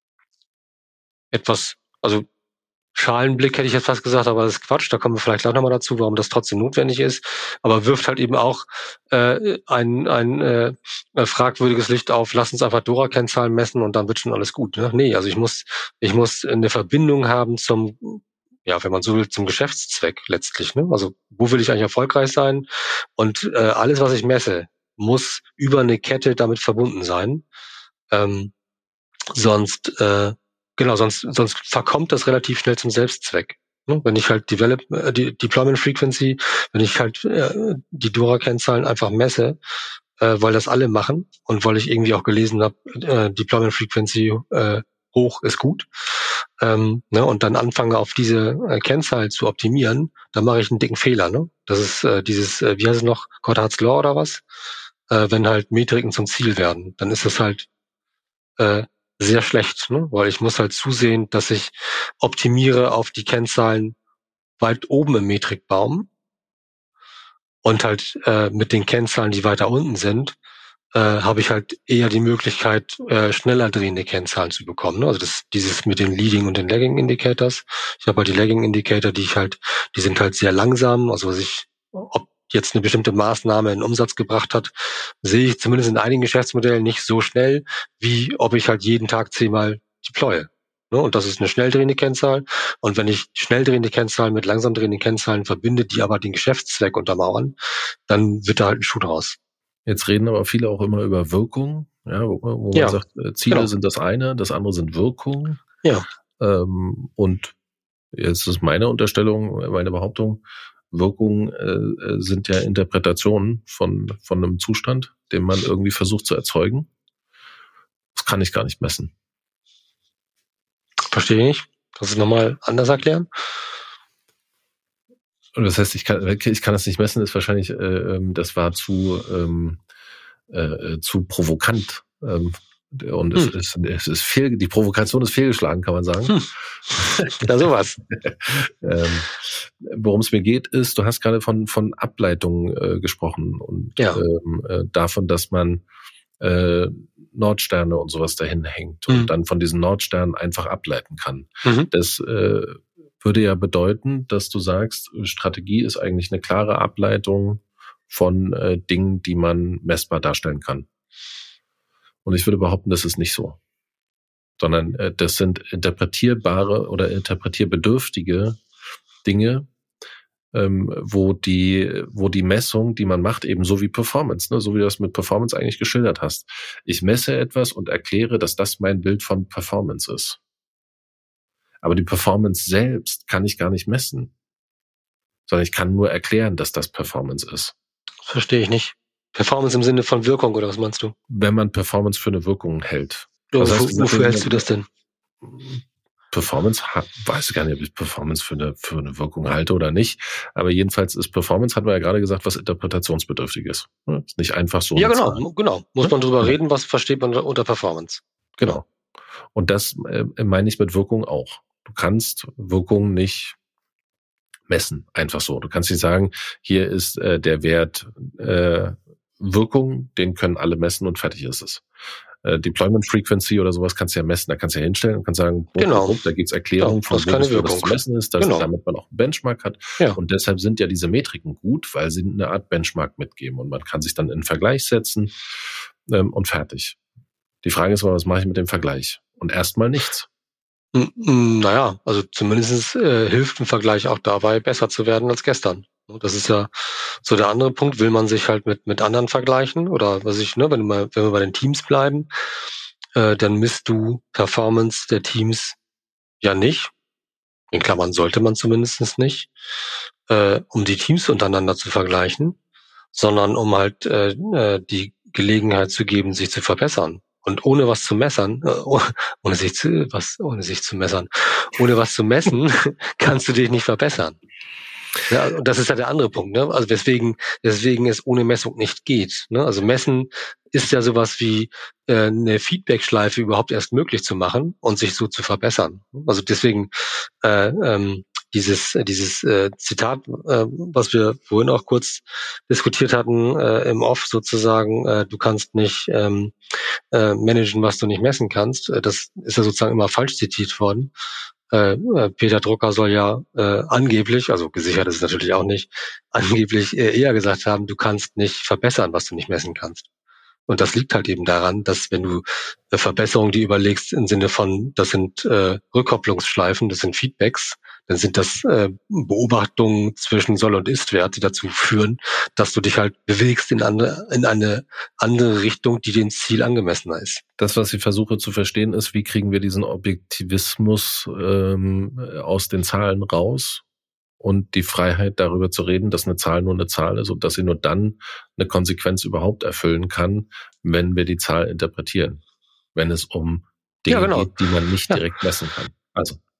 etwas, also Schalenblick hätte ich jetzt fast gesagt, aber das ist Quatsch, da kommen wir vielleicht gleich nochmal dazu, warum das trotzdem notwendig ist, aber wirft halt eben auch äh, ein, ein äh, fragwürdiges Licht auf, lass uns einfach Dora-Kennzahlen messen und dann wird schon alles gut. Ne? Nee, also ich muss, ich muss eine Verbindung haben zum, ja, wenn man so will, zum Geschäftszweck letztlich. Ne? Also wo will ich eigentlich erfolgreich sein? Und äh, alles, was ich messe, muss über eine Kette damit verbunden sein. Ähm, sonst äh, Genau, sonst sonst verkommt das relativ schnell zum Selbstzweck. Wenn ich halt Develop, äh, die Deployment Frequency, wenn ich halt äh, die Dora-Kennzahlen einfach messe, äh, weil das alle machen und weil ich irgendwie auch gelesen habe, äh, Deployment Frequency äh, hoch ist gut, ähm, ne, und dann anfange auf diese äh, Kennzahl zu optimieren, dann mache ich einen dicken Fehler. Ne? Das ist äh, dieses, äh, wie heißt es noch, Goddard's Law oder was? Äh, wenn halt Metriken zum Ziel werden, dann ist das halt äh, sehr schlecht, ne? Weil ich muss halt zusehen, dass ich optimiere auf die Kennzahlen weit oben im Metrikbaum und halt äh, mit den Kennzahlen, die weiter unten sind, äh, habe ich halt eher die Möglichkeit, äh, schneller drehende Kennzahlen zu bekommen. Ne? Also das, dieses mit den Leading und den Lagging Indicators. Ich habe halt die Lagging Indicator, die ich halt, die sind halt sehr langsam. Also was ich, ob jetzt eine bestimmte Maßnahme einen Umsatz gebracht hat, sehe ich zumindest in einigen Geschäftsmodellen nicht so schnell, wie ob ich halt jeden Tag zehnmal deploye. Ne? Und das ist eine schnell drehende Kennzahl. Und wenn ich schnell drehende Kennzahlen mit langsam drehenden Kennzahlen verbinde, die aber den Geschäftszweck untermauern, dann wird da halt ein Schuh draus. Jetzt reden aber viele auch immer über Wirkung, ja, wo, wo man Ja, sagt, äh, Ziele genau. sind das eine, das andere sind Wirkungen. Ja. Ähm, und jetzt ist meine Unterstellung, meine Behauptung, Wirkungen äh, sind ja Interpretationen von, von einem Zustand, den man irgendwie versucht zu erzeugen. Das kann ich gar nicht messen. Verstehe ich nicht. Kannst du es nochmal anders erklären? Und das heißt, ich kann, ich kann das nicht messen, ist wahrscheinlich, äh, das war zu, ähm, äh, zu provokant. Ähm, und es, hm. ist, es ist fehl, die Provokation ist fehlgeschlagen, kann man sagen. Hm. Ja, sowas. ähm, worum es mir geht, ist, du hast gerade von, von Ableitungen äh, gesprochen und ja. ähm, äh, davon, dass man äh, Nordsterne und sowas dahin hängt hm. und dann von diesen Nordsternen einfach ableiten kann. Mhm. Das äh, würde ja bedeuten, dass du sagst, Strategie ist eigentlich eine klare Ableitung von äh, Dingen, die man messbar darstellen kann. Und ich würde behaupten, das ist nicht so. Sondern äh, das sind interpretierbare oder interpretierbedürftige Dinge, ähm, wo die wo die Messung, die man macht, eben so wie Performance, ne, so wie du das mit Performance eigentlich geschildert hast. Ich messe etwas und erkläre, dass das mein Bild von Performance ist. Aber die Performance selbst kann ich gar nicht messen. Sondern ich kann nur erklären, dass das Performance ist. Verstehe ich nicht. Performance im Sinne von Wirkung, oder was meinst du? Wenn man Performance für eine Wirkung hält. Ja, was heißt, wofür hältst du das denn? Performance, weiß ich gar nicht, ob ich Performance für eine, für eine Wirkung halte oder nicht. Aber jedenfalls ist Performance, hat man ja gerade gesagt, was interpretationsbedürftig ist. Ist nicht einfach so. Ja, genau, Zahl. genau. Muss man drüber ja. reden, was versteht man unter Performance. Genau. Und das äh, meine ich mit Wirkung auch. Du kannst Wirkung nicht messen, einfach so. Du kannst nicht sagen, hier ist äh, der Wert äh, Wirkung, den können alle messen und fertig ist es. Äh, Deployment Frequency oder sowas kannst du ja messen, da kannst du ja hinstellen und kannst sagen, oh, genau. oh, da gibt's Erklärungen ja, von wo das, das zu messen ist, dass, genau. damit man auch einen Benchmark hat. Ja. Und deshalb sind ja diese Metriken gut, weil sie eine Art Benchmark mitgeben und man kann sich dann in einen Vergleich setzen ähm, und fertig. Die Frage ist aber, was mache ich mit dem Vergleich? Und erstmal nichts. Naja, also zumindest äh, hilft ein Vergleich auch dabei, besser zu werden als gestern. Das ist ja so der andere Punkt. Will man sich halt mit mit anderen vergleichen oder was ich, ne, wenn du mal, wenn wir bei den Teams bleiben, äh, dann misst du Performance der Teams ja nicht. In Klammern sollte man zumindest nicht, äh, um die Teams untereinander zu vergleichen, sondern um halt äh, die Gelegenheit zu geben, sich zu verbessern. Und ohne was zu messern, äh, ohne sich zu was, ohne sich zu messern, ohne was zu messen, kannst du dich nicht verbessern. Ja, und das ist ja der andere Punkt, ne? Also weswegen, deswegen es ohne Messung nicht geht. Ne? Also Messen ist ja sowas wie äh, eine Feedback-Schleife überhaupt erst möglich zu machen und sich so zu verbessern. Also deswegen äh, ähm, dieses dieses äh, Zitat, äh, was wir vorhin auch kurz diskutiert hatten äh, im Off sozusagen, äh, du kannst nicht ähm, äh, managen, was du nicht messen kannst. Äh, das ist ja sozusagen immer falsch zitiert worden. Äh, Peter Drucker soll ja äh, angeblich, also gesichert ist es natürlich auch nicht, angeblich äh, eher gesagt haben, du kannst nicht verbessern, was du nicht messen kannst. Und das liegt halt eben daran, dass wenn du äh, Verbesserungen, die überlegst im Sinne von, das sind äh, Rückkopplungsschleifen, das sind Feedbacks, dann sind das äh, Beobachtungen zwischen Soll- und Ist-Wert, die dazu führen, dass du dich halt bewegst in, andere, in eine andere Richtung, die dem Ziel angemessener ist. Das, was ich versuche zu verstehen, ist, wie kriegen wir diesen Objektivismus ähm, aus den Zahlen raus und die Freiheit, darüber zu reden, dass eine Zahl nur eine Zahl ist und dass sie nur dann eine Konsequenz überhaupt erfüllen kann, wenn wir die Zahl interpretieren. Wenn es um Dinge ja, genau. geht, die man nicht direkt ja. messen kann. Also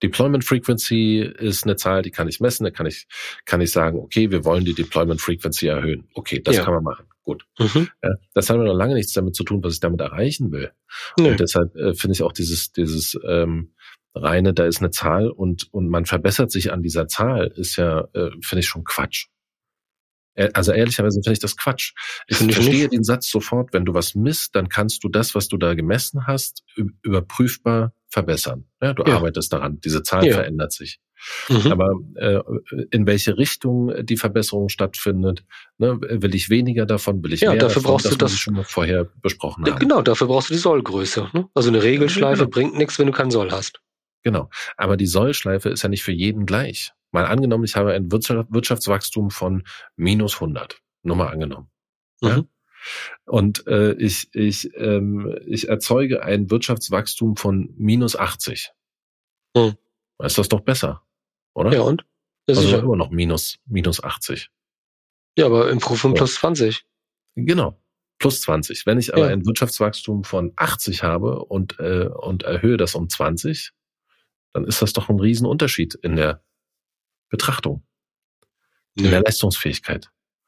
Deployment Frequency ist eine Zahl, die kann ich messen, da kann ich, kann ich sagen, okay, wir wollen die Deployment Frequency erhöhen. Okay, das Ja. kann man machen. Gut. Mhm. Ja, das hat aber noch lange nichts damit zu tun, was ich damit erreichen will. Nö. Und deshalb äh, finde ich auch dieses, dieses ähm, reine, da ist eine Zahl und, und man verbessert sich an dieser Zahl, ist ja, äh, finde ich schon Quatsch. Also ehrlicherweise finde ich das Quatsch. Ich Finde ich verstehe nicht. den Satz sofort, wenn du was misst, dann kannst du das, was du da gemessen hast, ü- überprüfbar verbessern. Ja, du Ja. arbeitest daran, diese Zahl Ja. verändert sich. Mhm. Aber äh, in welche Richtung die Verbesserung stattfindet, ne, will ich weniger davon, will ich Ja, mehr dafür davon, brauchst das du muss das- ich schon mal vorher besprochen Ja, haben. genau, dafür brauchst du die Sollgröße. Ne? Also eine Regelschleife Genau. bringt nichts, wenn du keinen Soll hast. Genau. Aber die Sollschleife ist ja nicht für jeden gleich. Mal angenommen, ich habe ein Wirtschaft- Wirtschaftswachstum von minus hundert. Nur mal angenommen. Ja? Mhm. Und äh, ich, ich, ähm, ich erzeuge ein Wirtschaftswachstum von minus achtzig. Hm. Ist das doch besser, oder? Ja, und? Ja, Also sicher. immer noch minus, minus achtzig. Ja, aber Improvement Ja. plus zwanzig. Genau. Plus zwanzig. Wenn ich aber Ja. ein Wirtschaftswachstum von achtzig habe und, äh, und erhöhe das um zwanzig, dann ist das doch ein Riesenunterschied in der Betrachtung, in Nö. der Leistungsfähigkeit,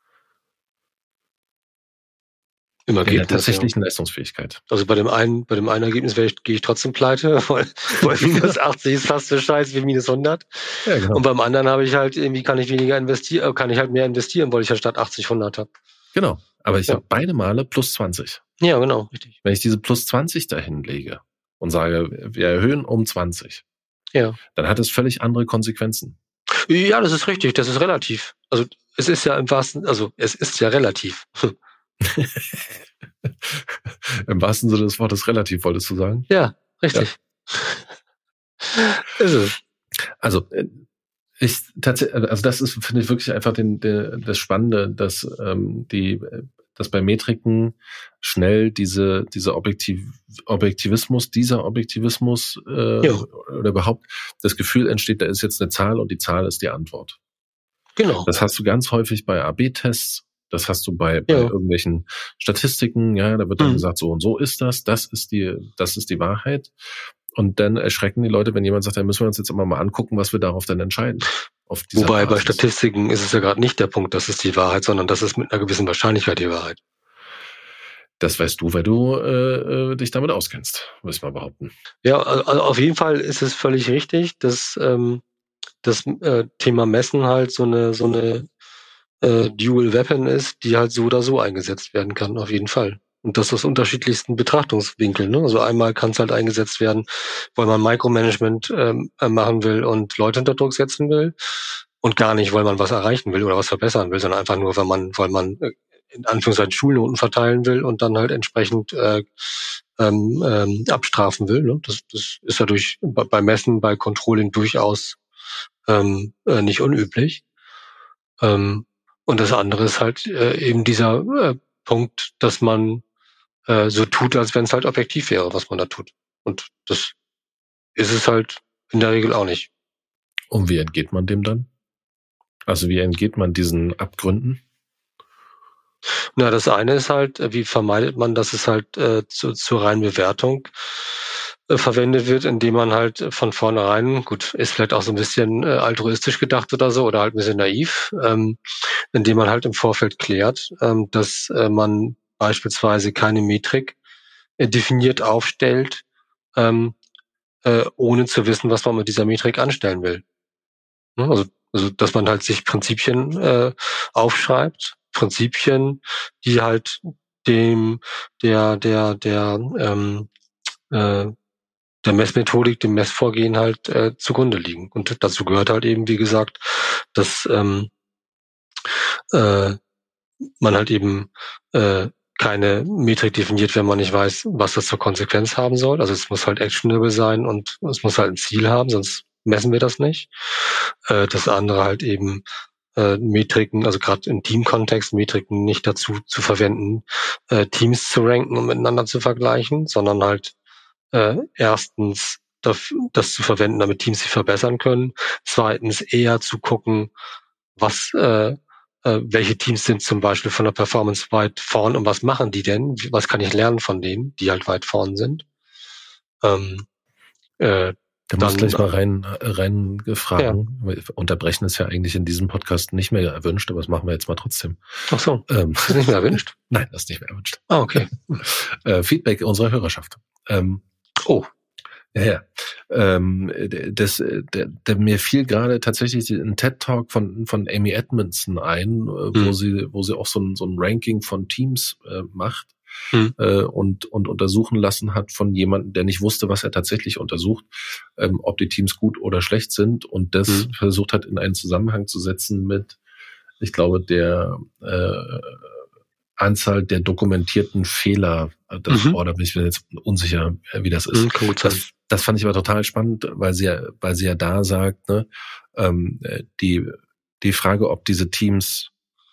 Im in der Ergebnis, ja. tatsächlichen Leistungsfähigkeit. Also bei dem einen, bei dem einen Ergebnis wäre ich, gehe ich trotzdem pleite, weil, weil minus achtzig ist fast so scheiße wie minus hundert. Ja, genau. Und beim anderen habe ich halt, irgendwie kann ich weniger investieren, kann ich halt mehr investieren, weil ich ja statt achtzig hundert habe. Genau. Aber ich Ja. habe beide Male plus zwanzig. Ja, genau, richtig. Wenn ich diese plus zwanzig dahin lege und sage, wir erhöhen um zwanzig, Ja. dann hat es völlig andere Konsequenzen. Ja, das ist richtig, das ist relativ. Also es ist ja im wahrsten, also es ist ja relativ. Im wahrsten Sinne des Wortes relativ, wolltest du sagen? Ja, richtig. Ist es. Also äh, ich tatsächlich, also das ist, finde ich, wirklich einfach den, der, das Spannende, dass ähm, die, dass bei Metriken schnell diese diese Objektiv, Objektivismus, dieser Objektivismus äh, Ja. oder überhaupt das Gefühl entsteht, da ist jetzt eine Zahl und die Zahl ist die Antwort. Genau. Das hast du ganz häufig bei A B Tests. Das hast du bei, bei Ja. irgendwelchen Statistiken, ja, da wird dann Mhm. gesagt, so und so ist das, das ist die, das ist die Wahrheit. Und dann erschrecken die Leute, wenn jemand sagt, dann müssen wir uns jetzt immer mal angucken, was wir darauf dann entscheiden. Auf dieser Wobei bei Basis. Statistiken ist es ja gerade nicht der Punkt, das ist die Wahrheit, sondern das ist mit einer gewissen Wahrscheinlichkeit die Wahrheit. Das weißt du, weil du äh, äh, dich damit auskennst, muss ich mal behaupten. Ja, also auf jeden Fall ist es völlig richtig, dass ähm, das äh, Thema Messen halt so eine so eine äh, Dual Weapon ist, die halt so oder so eingesetzt werden kann, auf jeden Fall. Und das aus unterschiedlichsten Betrachtungswinkeln. Ne? Also einmal kann es halt eingesetzt werden, weil man Micromanagement ähm, äh, machen will und Leute unter Druck setzen will und gar nicht, weil man was erreichen will oder was verbessern will, sondern einfach nur, weil man, weil man äh, in Anführungszeichen Schulnoten verteilen will und dann halt entsprechend äh, ähm, ähm, abstrafen will. Ne? Das, das ist ja durch bei, bei Messen, bei Controlling durchaus ähm, äh, nicht unüblich. Ähm, und das andere ist halt äh, eben dieser äh, Punkt, dass man äh, so tut, als wenn es halt objektiv wäre, was man da tut. Und das ist es halt in der Regel auch nicht. Und wie entgeht man dem dann? Also wie entgeht man diesen Abgründen? Na, das eine ist halt, äh, wie vermeidet man, dass es halt äh, zu, zur reinen Bewertung äh, verwendet wird, indem man halt von vornherein, gut, ist vielleicht auch so ein bisschen äh, altruistisch gedacht oder so, oder halt ein bisschen naiv, ähm, indem man halt im Vorfeld klärt, ähm, dass äh, man beispielsweise keine Metrik äh, definiert aufstellt, ähm, äh, ohne zu wissen, was man mit dieser Metrik anstellen will. Ne? Also, also, dass man halt sich Prinzipien äh, aufschreibt, Prinzipien, die halt dem der der der ähm, äh, der Messmethodik, dem Messvorgehen halt äh, zugrunde liegen. Und dazu gehört halt eben, wie gesagt, dass ähm, äh, man halt eben äh, keine Metrik definiert, wenn man nicht weiß, was das zur Konsequenz haben soll. Also es muss halt actionable sein und es muss halt ein Ziel haben, sonst messen wir das nicht. Äh, das andere halt eben äh, Metriken, also gerade im Teamkontext, Metriken nicht dazu zu verwenden, äh, Teams zu ranken und miteinander zu vergleichen, sondern halt äh, erstens das, das zu verwenden, damit Teams sich verbessern können. Zweitens eher zu gucken, was äh, äh, welche Teams sind zum Beispiel von der Performance weit vorn und was machen die denn? Was kann ich lernen von denen, die halt weit vorn sind? Ähm, äh, Da muss gleich mal rein, rein gefragen. Ja. Unterbrechen ist ja eigentlich in diesem Podcast nicht mehr erwünscht, aber das machen wir jetzt mal trotzdem. Ach so, ähm, ist nicht mehr erwünscht? Nein, das ist nicht mehr erwünscht. Ah, okay. äh, Feedback unserer Hörerschaft. Ähm, oh. Ja, ja. Ähm, das, der, der, mir fiel gerade tatsächlich ein TED-Talk von, von Amy Edmondson ein, mhm. wo sie, wo sie auch so ein, so ein Ranking von Teams äh, macht. Hm. Äh, und, und untersuchen lassen hat von jemandem, der nicht wusste, was er tatsächlich untersucht, ähm, ob die Teams gut oder schlecht sind und das hm. versucht hat, in einen Zusammenhang zu setzen mit, ich glaube, der äh, Anzahl der dokumentierten Fehler. Das, mhm. oh, da bin ich mir jetzt unsicher, wie das ist. Mhm, das, das fand ich aber total spannend, weil sie ja, weil sie ja da sagt, ne, ähm, die, die Frage, ob diese Teams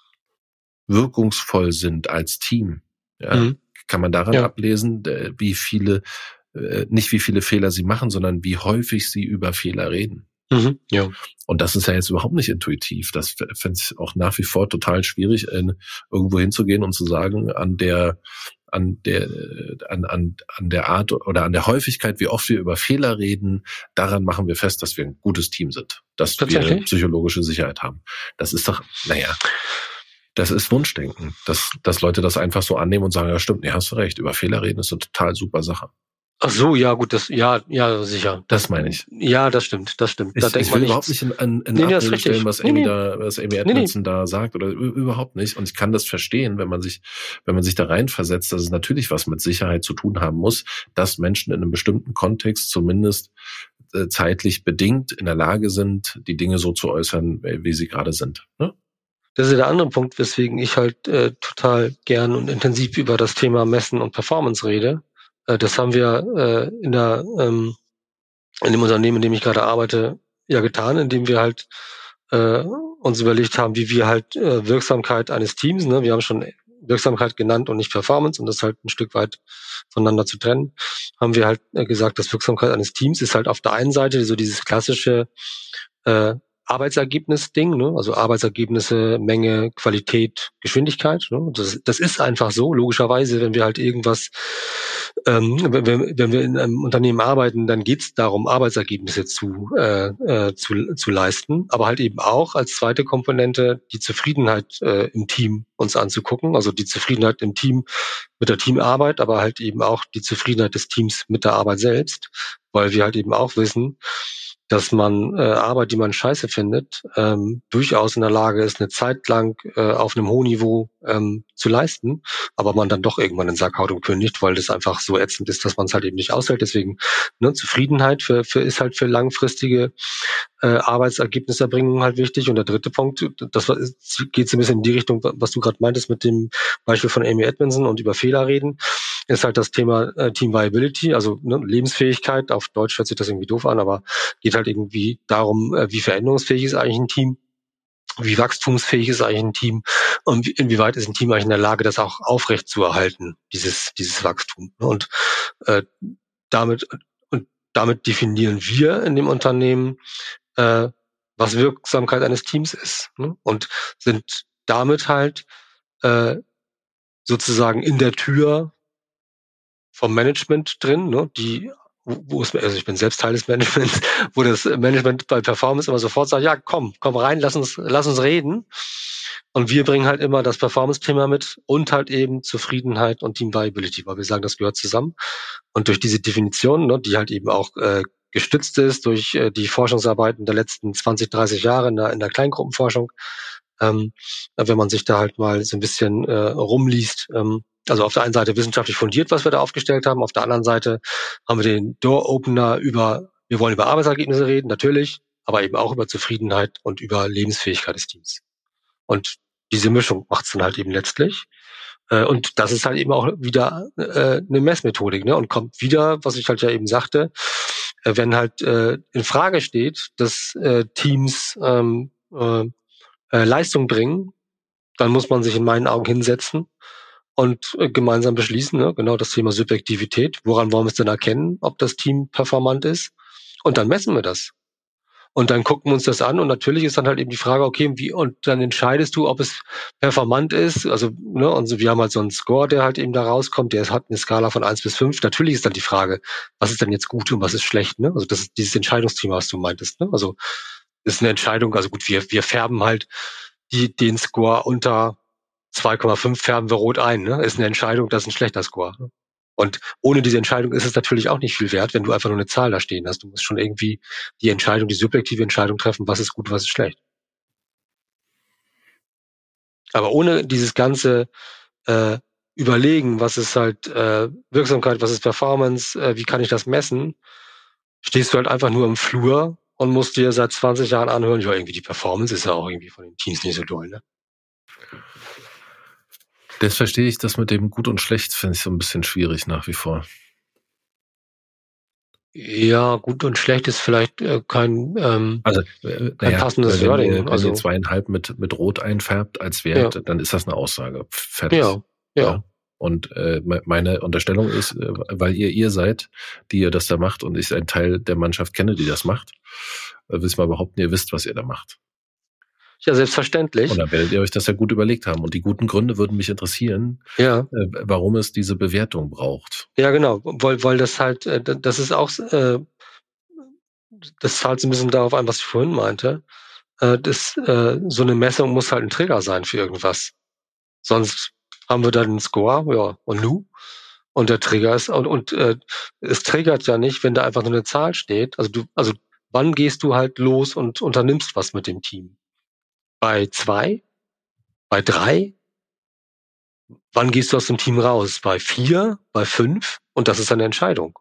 wirkungsvoll sind als Team, ja, mhm. kann man daran ja. ablesen, wie viele, nicht wie viele Fehler sie machen, sondern wie häufig sie über Fehler reden. Mhm. Ja. Und das ist ja jetzt überhaupt nicht intuitiv. Das fände ich auch nach wie vor total schwierig, irgendwo hinzugehen und zu sagen, an der, an der, an, an, an der Art oder an der Häufigkeit, wie oft wir über Fehler reden, daran machen wir fest, dass wir ein gutes Team sind, dass wir psychologische Sicherheit haben. Das ist doch, naja. Das ist Wunschdenken, dass, dass Leute das einfach so annehmen und sagen, ja stimmt, nee, hast du recht, über Fehler reden ist eine total super Sache. Ach so, ja gut, das, ja, ja, sicher. Das meine ich. Ja, das stimmt, das stimmt. Ich, da ich denkt will man überhaupt nicht in, in, in nee, nee, Abrede stellen, was Amy, nee, nee. da, was Amy Edmondson nee, nee. da sagt oder überhaupt nicht. Und ich kann das verstehen, wenn man sich, wenn man sich da reinversetzt, dass es natürlich was mit Sicherheit zu tun haben muss, dass Menschen in einem bestimmten Kontext zumindest äh, zeitlich bedingt in der Lage sind, die Dinge so zu äußern, wie sie gerade sind. Ne? Das ist ja der andere Punkt, weswegen ich halt äh, total gern und intensiv über das Thema Messen und Performance rede. Äh, das haben wir äh, in der ähm, in dem Unternehmen, in dem ich gerade arbeite, ja getan, indem wir halt äh, uns überlegt haben, wie wir halt äh, Wirksamkeit eines Teams, ne, wir haben schon Wirksamkeit genannt und nicht Performance, und das halt ein Stück weit voneinander zu trennen, haben wir halt äh, gesagt, dass Wirksamkeit eines Teams ist halt auf der einen Seite so dieses klassische äh, Arbeitsergebnis-Ding, ne? Also Arbeitsergebnisse, Menge, Qualität, Geschwindigkeit. Ne? Das, das ist einfach so. Logischerweise, wenn wir halt irgendwas, ähm, wenn, wenn wir in einem Unternehmen arbeiten, dann geht es darum, Arbeitsergebnisse zu, äh, äh, zu, zu leisten. Aber halt eben auch als zweite Komponente die Zufriedenheit äh, im Team uns anzugucken. Also die Zufriedenheit im Team mit der Teamarbeit, aber halt eben auch die Zufriedenheit des Teams mit der Arbeit selbst. Weil wir halt eben auch wissen, dass man äh, Arbeit, die man scheiße findet, ähm, durchaus in der Lage ist, eine Zeit lang äh, auf einem hohen Niveau ähm, zu leisten, aber man dann doch irgendwann den Sack haut und kündigt, weil das einfach so ätzend ist, dass man es halt eben nicht aushält. Deswegen ne, Zufriedenheit für, für ist halt für langfristige äh, Arbeitsergebniserbringung halt wichtig. Und der dritte Punkt, das geht so ein bisschen in die Richtung, was du gerade meintest mit dem Beispiel von Amy Edmondson und über Fehler reden, ist halt das Thema äh, Team Viability, also ne, Lebensfähigkeit. Auf Deutsch hört sich das irgendwie doof an, aber geht halt irgendwie darum, äh, wie veränderungsfähig ist eigentlich ein Team, wie wachstumsfähig ist eigentlich ein Team und inwieweit ist ein Team eigentlich in der Lage, das auch aufrecht zu erhalten, dieses dieses Wachstum. Und äh, damit und damit definieren wir in dem Unternehmen, äh, was Wirksamkeit eines Teams ist, ne? Und sind damit halt äh, sozusagen in der Tür vom Management drin, ne? Die wo es, also ich bin selbst Teil des Managements, wo das Management bei Performance immer sofort sagt, ja, komm, komm rein, lass uns, lass uns reden. Und wir bringen halt immer das Performance-Thema mit und halt eben Zufriedenheit und Team Viability, weil wir sagen, das gehört zusammen. Und durch diese Definition, ne, die halt eben auch äh, gestützt ist durch äh, die Forschungsarbeiten der letzten zwanzig, dreißig Jahre in der, in der Kleingruppenforschung, ähm, wenn man sich da halt mal so ein bisschen äh, rumliest, ähm, also auf der einen Seite wissenschaftlich fundiert, was wir da aufgestellt haben. Auf der anderen Seite haben wir den Door-Opener über, wir wollen über Arbeitsergebnisse reden, natürlich, aber eben auch über Zufriedenheit und über Lebensfähigkeit des Teams. Und diese Mischung macht's dann halt eben letztlich. Und das ist halt eben auch wieder äh, eine Messmethodik, ne? Und kommt wieder, was ich halt ja eben sagte, äh, wenn halt äh, in Frage steht, dass äh, Teams ähm, äh, äh, Leistung bringen, dann muss man sich in meinen Augen hinsetzen und äh, gemeinsam beschließen, ne? Genau das Thema Subjektivität. Woran wollen wir es denn erkennen, ob das Team performant ist? Und dann messen wir das. Und dann gucken wir uns das an und natürlich ist dann halt eben die Frage, okay, wie, und dann entscheidest du, ob es performant ist. Also, ne, und so, wir haben halt so einen Score, der halt eben da rauskommt, der hat eine Skala von eins bis fünf. Natürlich ist dann die Frage, was ist denn jetzt gut und was ist schlecht, ne? Also, das ist dieses Entscheidungsthema, was du meintest, ne? Also, ist eine Entscheidung, also gut, wir, wir färben halt die, den Score unter zwei Komma fünf färben wir rot ein, ne? Ist eine Entscheidung, das ist ein schlechter Score. Und ohne diese Entscheidung ist es natürlich auch nicht viel wert, wenn du einfach nur eine Zahl da stehen hast. Du musst schon irgendwie die Entscheidung, die subjektive Entscheidung treffen, was ist gut, was ist schlecht. Aber ohne dieses ganze äh, Überlegen, was ist halt äh, Wirksamkeit, was ist Performance, äh, wie kann ich das messen, stehst du halt einfach nur im Flur und musst dir seit zwanzig Jahren anhören, ja, irgendwie die Performance ist ja auch irgendwie von den Teams nicht so doll, ne? Das verstehe ich, das mit dem gut und schlecht finde ich so ein bisschen schwierig nach wie vor. Ja, gut und schlecht ist vielleicht äh, kein, ähm, also, äh, kein naja, passendes wenn Wording. ihr, wenn also ihr zweieinhalb mit, mit Rot einfärbt als Wert, ja. dann ist das eine Aussage. Fertig. Ja, ja. ja? Und äh, meine Unterstellung ist, äh, weil ihr ihr seid, die ihr das da macht und ich einen Teil der Mannschaft kenne, die das macht, äh, wissen wir behaupten, ihr wisst, was ihr da macht. Ja, selbstverständlich. Und dann werdet ihr euch das ja gut überlegt haben. Und die guten Gründe würden mich interessieren, ja. äh, warum es diese Bewertung braucht. Ja, genau, weil, weil das halt, äh, das ist auch, äh, das zahlt so ein bisschen darauf ein, was ich vorhin meinte. Äh, das, äh, so eine Messung muss halt ein Trigger sein für irgendwas. Sonst haben wir dann einen Score, ja, und nu? Und der Trigger ist, und, und äh, es triggert ja nicht, wenn da einfach nur eine Zahl steht. Also du, also wann gehst du halt los und unternimmst was mit dem Team? Bei zwei? Bei drei? Wann gehst du aus dem Team raus? Bei vier? Bei fünf? Und das ist eine Entscheidung.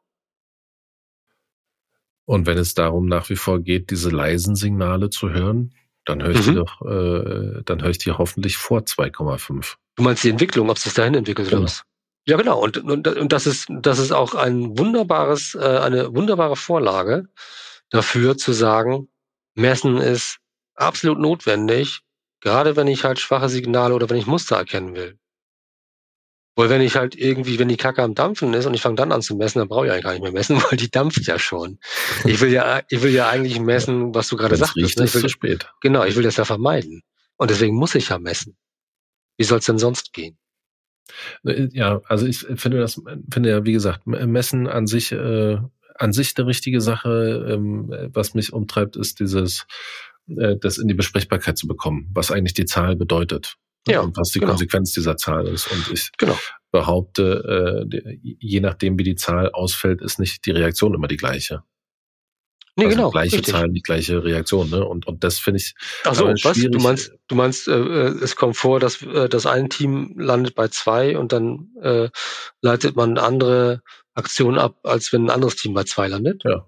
Und wenn es darum nach wie vor geht, diese leisen Signale zu hören, dann höre ich mhm. die doch, äh, dann höre ich die hoffentlich vor zwei Komma fünf. Du meinst die Entwicklung, ob es sich dahin entwickelt genau. oder was? Ja, genau. Und, und, und das ist, das ist auch ein wunderbares, äh, eine wunderbare Vorlage dafür zu sagen, Messen ist absolut notwendig, gerade wenn ich halt schwache Signale oder wenn ich Muster erkennen will. Weil wenn ich halt irgendwie, wenn die Kacke am Dampfen ist und ich fange dann an zu messen, dann brauche ich eigentlich gar nicht mehr messen, weil die dampft ja schon. Ich will ja, ich will ja eigentlich messen, was du gerade sagtest. Riecht, ne? ist will, zu spät. Genau, ich will das ja vermeiden. Und deswegen muss ich ja messen. Wie soll es denn sonst gehen? Ja, also ich finde das, finde ja, wie gesagt, Messen an sich, äh, an sich eine richtige Sache. Ähm, was mich umtreibt, ist dieses, äh, das in die Besprechbarkeit zu bekommen, was eigentlich die Zahl bedeutet. Ja, und was die genau. Konsequenz dieser Zahl ist. Und ich genau. behaupte, äh, je nachdem, wie die Zahl ausfällt, ist nicht die Reaktion immer die gleiche. Nee, also genau. Gleiche richtig. Zahlen, die gleiche Reaktion, ne? Und, und das finde ich. Ach so, was? Du meinst, du meinst, äh, es kommt vor, dass äh, das ein Team landet bei zwei und dann äh, leitet man andere Aktionen ab, als wenn ein anderes Team bei zwei landet? Ja.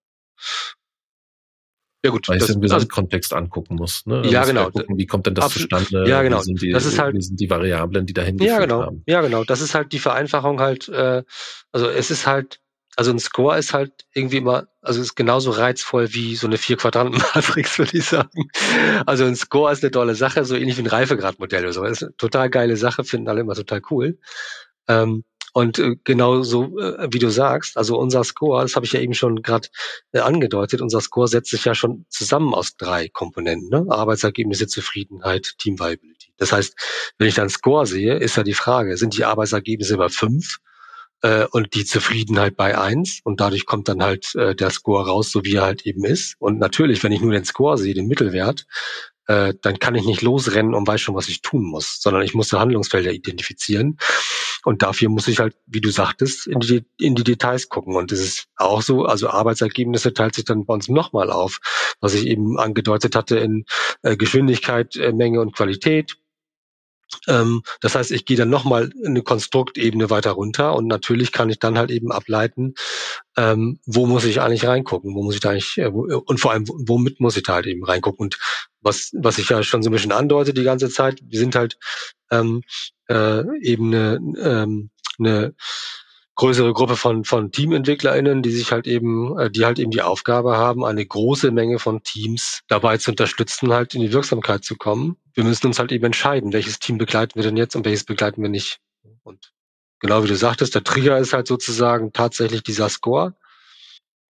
Ja gut, weil ich das, den Gesamtkontext also, angucken muss. Ne? Ja, muss genau. Ja gucken, wie kommt denn das Absolut. zustande? Ja, genau. Wie sind die, das ist halt, wie sind die Variablen, die dahin ja, geführt genau. haben? Ja, genau. Das ist halt die Vereinfachung halt. Äh, also es ist halt, also ein Score ist halt irgendwie immer, also ist genauso reizvoll wie so eine Vier-Quadranten-Matrix, würde ich sagen. Also ein Score ist eine tolle Sache, so ähnlich wie ein Reifegradmodell oder so. Das ist eine total geile Sache, finden alle immer total cool. Ähm, Und äh, genau so, äh, wie du sagst, also unser Score, das habe ich ja eben schon gerade äh, angedeutet, unser Score setzt sich ja schon zusammen aus drei Komponenten, ne? Arbeitsergebnisse, Zufriedenheit, Team Viability. Das heißt, wenn ich dann Score sehe, ist ja die Frage, sind die Arbeitsergebnisse bei fünf äh, und die Zufriedenheit bei eins und dadurch kommt dann halt äh, der Score raus, so wie er halt eben ist. Und natürlich, wenn ich nur den Score sehe, den Mittelwert, äh, dann kann ich nicht losrennen und weiß schon, was ich tun muss, sondern ich muss Handlungsfelder identifizieren. Und dafür muss ich halt, wie du sagtest, in die, in die Details gucken. Und das ist auch so, also Arbeitsergebnisse teilt sich dann bei uns nochmal auf, was ich eben angedeutet hatte in äh, Geschwindigkeit, äh, Menge und Qualität. Ähm, das heißt, ich gehe dann nochmal eine Konstruktebene weiter runter und natürlich kann ich dann halt eben ableiten, ähm, wo muss ich eigentlich reingucken, wo muss ich da eigentlich, äh, wo, und vor allem, womit muss ich da halt eben reingucken. Und was, was ich ja schon so ein bisschen andeute die ganze Zeit, wir sind halt ähm, äh, eben eine, ähm, eine größere Gruppe von von TeamentwicklerInnen, die sich halt eben, äh, die halt eben die Aufgabe haben, eine große Menge von Teams dabei zu unterstützen, halt in die Wirksamkeit zu kommen. Wir müssen uns halt eben entscheiden, welches Team begleiten wir denn jetzt und welches begleiten wir nicht. Und genau wie du sagtest, der Trigger ist halt sozusagen tatsächlich dieser Score.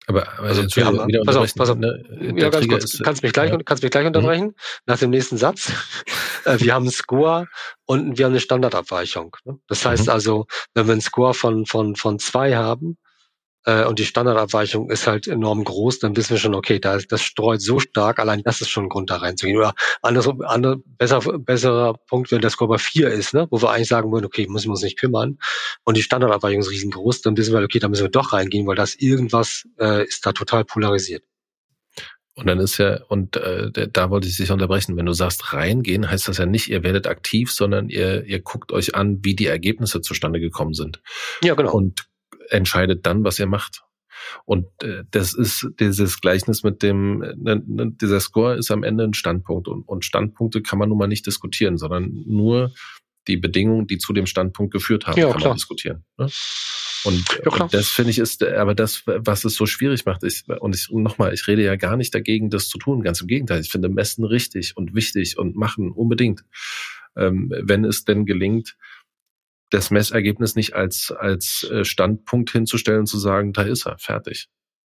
Aber, aber Also wir haben, wieder pass auf, pass auf, ne? ja, Der ganz Trigger kurz, ist, kannst mich gleich, ja. kannst mich gleich unterbrechen, mhm. nach dem nächsten Satz. Wir haben einen Score und wir haben eine Standardabweichung. Das heißt Mhm. also, wenn wir einen Score von, von, von zwei haben, äh, und die Standardabweichung ist halt enorm groß, dann wissen wir schon, okay, da, das streut so stark, allein das ist schon ein Grund, da reinzugehen. Oder andersrum, andere, besser, besserer Punkt, wenn der Score bei vier ist, ne, wo wir eigentlich sagen würden, okay, müssen wir uns nicht kümmern, und die Standardabweichung ist riesengroß, dann wissen wir, okay, da müssen wir doch reingehen, weil das irgendwas äh, ist da total polarisiert. Und dann ist ja, und äh, da wollte ich dich unterbrechen, wenn du sagst reingehen, heißt das ja nicht, ihr werdet aktiv, sondern ihr, ihr guckt euch an, wie die Ergebnisse zustande gekommen sind. Ja, genau. Und entscheidet dann, was ihr macht. Und äh, das ist dieses Gleichnis mit dem, ne, ne, dieser Score ist am Ende ein Standpunkt. Und, und Standpunkte kann man nun mal nicht diskutieren, sondern nur die Bedingungen, die zu dem Standpunkt geführt haben, ja, kann klar. man diskutieren. Ne? Und, ja, und das finde ich ist, aber das, was es so schwierig macht, ist, und ich nochmal, ich rede ja gar nicht dagegen, das zu tun, ganz im Gegenteil. Ich finde Messen richtig und wichtig und machen unbedingt, ähm, wenn es denn gelingt, das Messergebnis nicht als als Standpunkt hinzustellen und zu sagen, da ist er, fertig.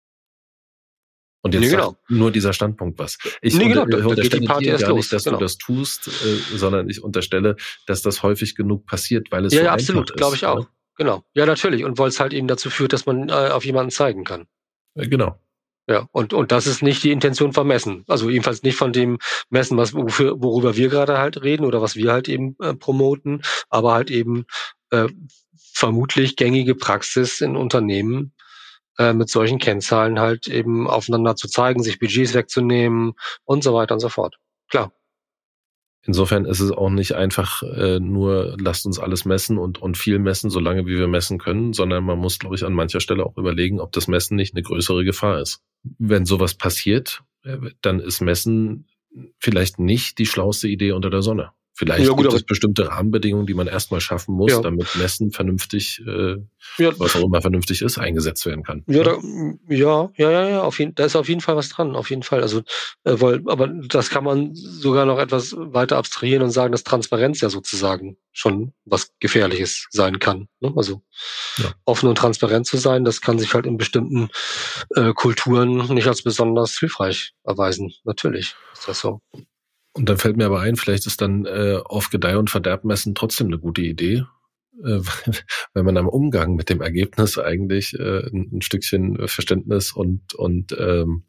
Und jetzt nee, sagt genau. nur dieser Standpunkt was. Ich nee, unter, genau, da, unterstelle da dir gar los. nicht, dass genau. du das tust, äh, sondern ich unterstelle, dass das häufig genug passiert, weil es ja, so ja, einfach absolut, ist. glaube ich auch. Ne? Genau. Ja, natürlich. Und weil es halt eben dazu führt, dass man äh, auf jemanden zeigen kann. Äh, genau. Ja, und, und das ist nicht die Intention vom Messen. Also jedenfalls nicht von dem Messen, was, wofür, worüber wir gerade halt reden oder was wir halt eben äh, promoten, aber halt eben äh, vermutlich gängige Praxis in Unternehmen, äh, mit solchen Kennzahlen halt eben aufeinander zu zeigen, sich Budgets wegzunehmen und so weiter und so fort. Klar. Insofern ist es auch nicht einfach äh, nur, lasst uns alles messen und, und viel messen, solange wie wir messen können, sondern man muss, glaube ich, an mancher Stelle auch überlegen, ob das Messen nicht eine größere Gefahr ist. Wenn sowas passiert, dann ist Messen vielleicht nicht die schlauste Idee unter der Sonne. Vielleicht ja, gut, gibt es bestimmte Rahmenbedingungen, die man erstmal schaffen muss, ja. damit Messen vernünftig, äh, ja. was auch immer vernünftig ist, eingesetzt werden kann. Ja, da, ja, ja, ja, ja, auf jeden, da ist auf jeden Fall was dran, auf jeden Fall. Also, äh, weil, aber das kann man sogar noch etwas weiter abstrahieren und sagen, dass Transparenz ja sozusagen schon was Gefährliches sein kann. Ne? Also ja. offen und transparent zu sein, das kann sich halt in bestimmten äh, Kulturen nicht als besonders hilfreich erweisen. Natürlich ist das so. Und dann fällt mir aber ein, vielleicht ist dann äh, auf Gedeih und Verderb messen trotzdem eine gute Idee, äh, wenn man am Umgang mit dem Ergebnis eigentlich äh, ein, ein Stückchen Verständnis und und ähm,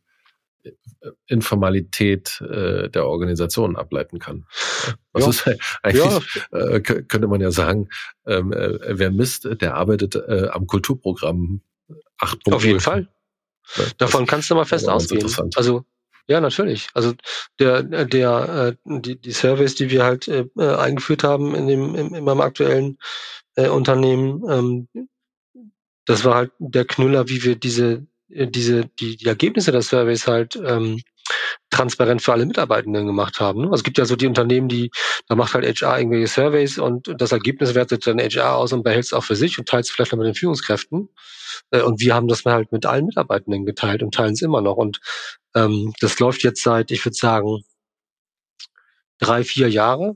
Informalität äh, der Organisation ableiten kann. Das ja. ist eigentlich, ja. äh, könnte man ja sagen, ähm, äh, wer misst, der arbeitet äh, am Kulturprogramm acht Punkt null. Auf jeden Fall. Ja, Davon kannst du mal fest ausgehen. Also ja, natürlich. Also der, der, äh, die, die Surveys, die wir halt äh, eingeführt haben in dem, in, in meinem aktuellen äh, Unternehmen, ähm, das war halt der Knüller, wie wir diese, diese, die, die Ergebnisse der Surveys halt ähm, transparent für alle Mitarbeitenden gemacht haben. Also es gibt ja so die Unternehmen, die, da macht halt H R irgendwelche Surveys und das Ergebnis wertet dann H R aus und behält es auch für sich und teilt es vielleicht noch mit den Führungskräften. Und wir haben das halt mit allen Mitarbeitenden geteilt und teilen es immer noch. Und ähm, das läuft jetzt seit, ich würde sagen, drei, vier Jahre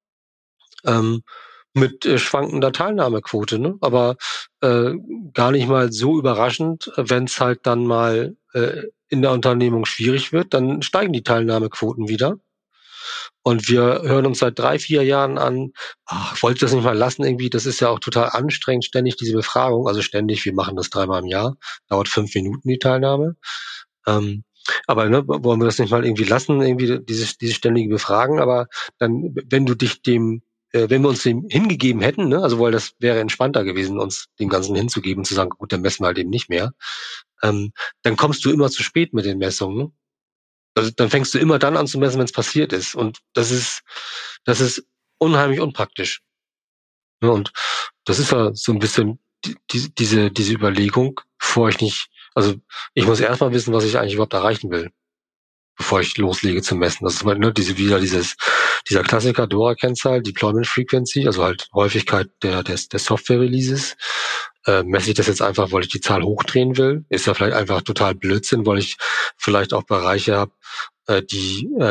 ähm, mit äh, schwankender Teilnahmequote. Ne? Aber äh, gar nicht mal so überraschend, wenn es halt dann mal äh, in der Unternehmung schwierig wird, dann steigen die Teilnahmequoten wieder. Und wir hören uns seit drei, vier Jahren an, ach, ich wollte das nicht mal lassen irgendwie, das ist ja auch total anstrengend, ständig diese Befragung, also ständig, wir machen das dreimal im Jahr, dauert fünf Minuten die Teilnahme. Ähm, aber ne, wollen wir das nicht mal irgendwie lassen, irgendwie diese, diese ständige Befragen, aber dann, wenn du dich dem, äh, wenn wir uns dem hingegeben hätten, ne, also weil das wäre entspannter gewesen, uns dem Ganzen hinzugeben und zu sagen, gut, dann messen wir halt eben nicht mehr, ähm, dann kommst du immer zu spät mit den Messungen, ne? Also dann fängst du immer dann an zu messen, wenn es passiert ist. Und das ist, das ist unheimlich unpraktisch. Ja, und das ist ja so ein bisschen die, diese, diese Überlegung, bevor ich nicht, also ich muss erstmal wissen, was ich eigentlich überhaupt erreichen will, bevor ich loslege zu messen. Das ist mal, ne, diese, wieder dieses, dieser Klassiker DORA-Kennzahl, Deployment Frequency, also halt Häufigkeit der, des, des Software-Releases. Äh, messe ich das jetzt einfach, weil ich die Zahl hochdrehen will? Ist ja vielleicht einfach total Blödsinn, weil ich vielleicht auch Bereiche habe, äh, die äh,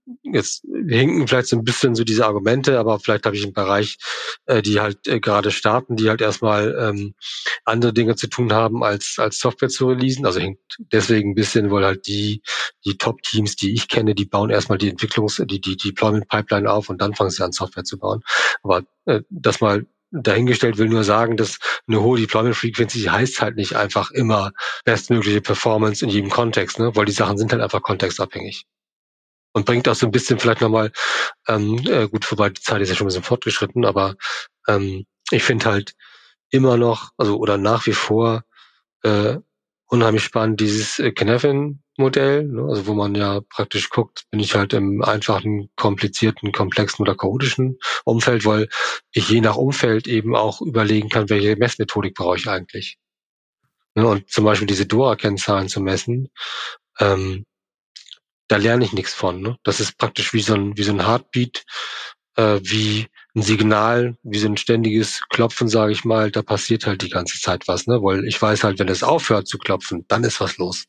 jetzt hinken vielleicht so ein bisschen so diese Argumente, aber vielleicht habe ich einen Bereich, äh, die halt äh, gerade starten, die halt erstmal ähm, andere Dinge zu tun haben, als als Software zu releasen. Also hinkt deswegen ein bisschen, weil halt die die Top-Teams, die ich kenne, die bauen erstmal die Entwicklungs-, die die Deployment-Pipeline auf und dann fangen sie an, Software zu bauen. Aber äh, das mal dahingestellt, will nur sagen, dass eine hohe Deployment-Frequency heißt halt nicht einfach immer bestmögliche Performance in jedem Kontext, ne? Weil die Sachen sind halt einfach kontextabhängig. Und bringt auch so ein bisschen vielleicht nochmal, ähm, äh, gut, vorbei, die Zeit ist ja schon ein bisschen fortgeschritten, aber ähm, ich finde halt immer noch, also oder nach wie vor äh, unheimlich spannend dieses äh, Cynefin-Modell, ne? Also wo man ja praktisch guckt, bin ich halt im einfachen, komplizierten, komplexen oder chaotischen Umfeld, weil ich je nach Umfeld eben auch überlegen kann, welche Messmethodik brauche ich eigentlich. Ne? Und zum Beispiel diese Dora-Kennzahlen zu messen, ähm, da lerne ich nichts von. Ne? Das ist praktisch wie so ein, wie so ein Heartbeat, äh, wie ein Signal, wie so ein ständiges Klopfen, sage ich mal. Da passiert halt die ganze Zeit was, ne? Weil ich weiß halt, wenn es aufhört zu klopfen, dann ist was los.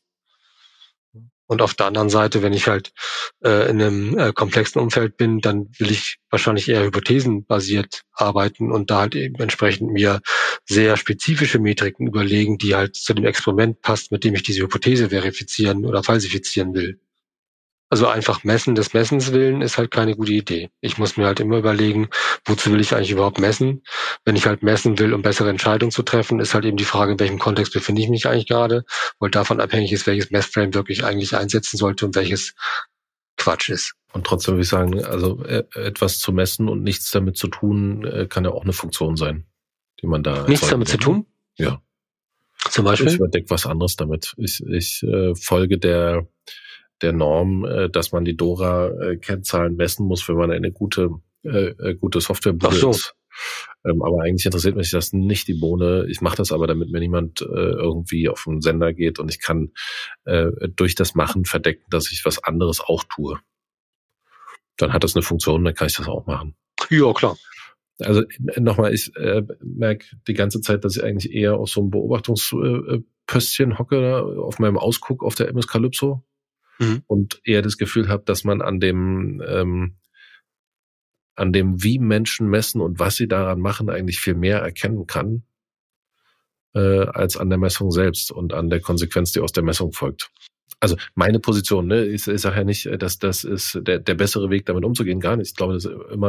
Und auf der anderen Seite, wenn ich halt äh, in einem äh, komplexen Umfeld bin, dann will ich wahrscheinlich eher hypothesenbasiert arbeiten und da halt eben entsprechend mir sehr spezifische Metriken überlegen, die halt zu dem Experiment passt, mit dem ich diese Hypothese verifizieren oder falsifizieren will. Also einfach messen des Messens willen ist halt keine gute Idee. Ich muss mir halt immer überlegen, wozu will ich eigentlich überhaupt messen? Wenn ich halt messen will, um bessere Entscheidungen zu treffen, ist halt eben die Frage, in welchem Kontext befinde ich mich eigentlich gerade, weil davon abhängig ist, welches Messframework ich eigentlich einsetzen sollte und welches Quatsch ist. Und trotzdem würde ich sagen, also äh, etwas zu messen und nichts damit zu tun, äh, kann ja auch eine Funktion sein, die man da Nichts damit zu tun? Ja. Zum Beispiel? Ich überdecke was anderes damit. Ich, ich äh, folge der der Norm, äh, dass man die Dora-Kennzahlen messen muss, wenn man eine gute äh, gute Softwarebude so. ist. Ähm, aber eigentlich interessiert mich das nicht die Bohne. Ich mache das aber, damit mir niemand äh, irgendwie auf den Sender geht und ich kann äh, durch das Machen verdecken, dass ich was anderes auch tue. Dann hat das eine Funktion, dann kann ich das auch machen. Ja, klar. Also nochmal, ich äh, merke die ganze Zeit, dass ich eigentlich eher auf so einem Beobachtungspöstchen äh, hocke, auf meinem Ausguck auf der M S Calypso. Mhm. Und eher das Gefühl habe, dass man an dem ähm, an dem, wie Menschen messen und was sie daran machen, eigentlich viel mehr erkennen kann, äh, als an der Messung selbst und an der Konsequenz, die aus der Messung folgt. Also meine Position, ne, ich, ich sage ja nicht, dass das ist der, der bessere Weg, damit umzugehen, gar nicht. Ich glaube, das ist immer,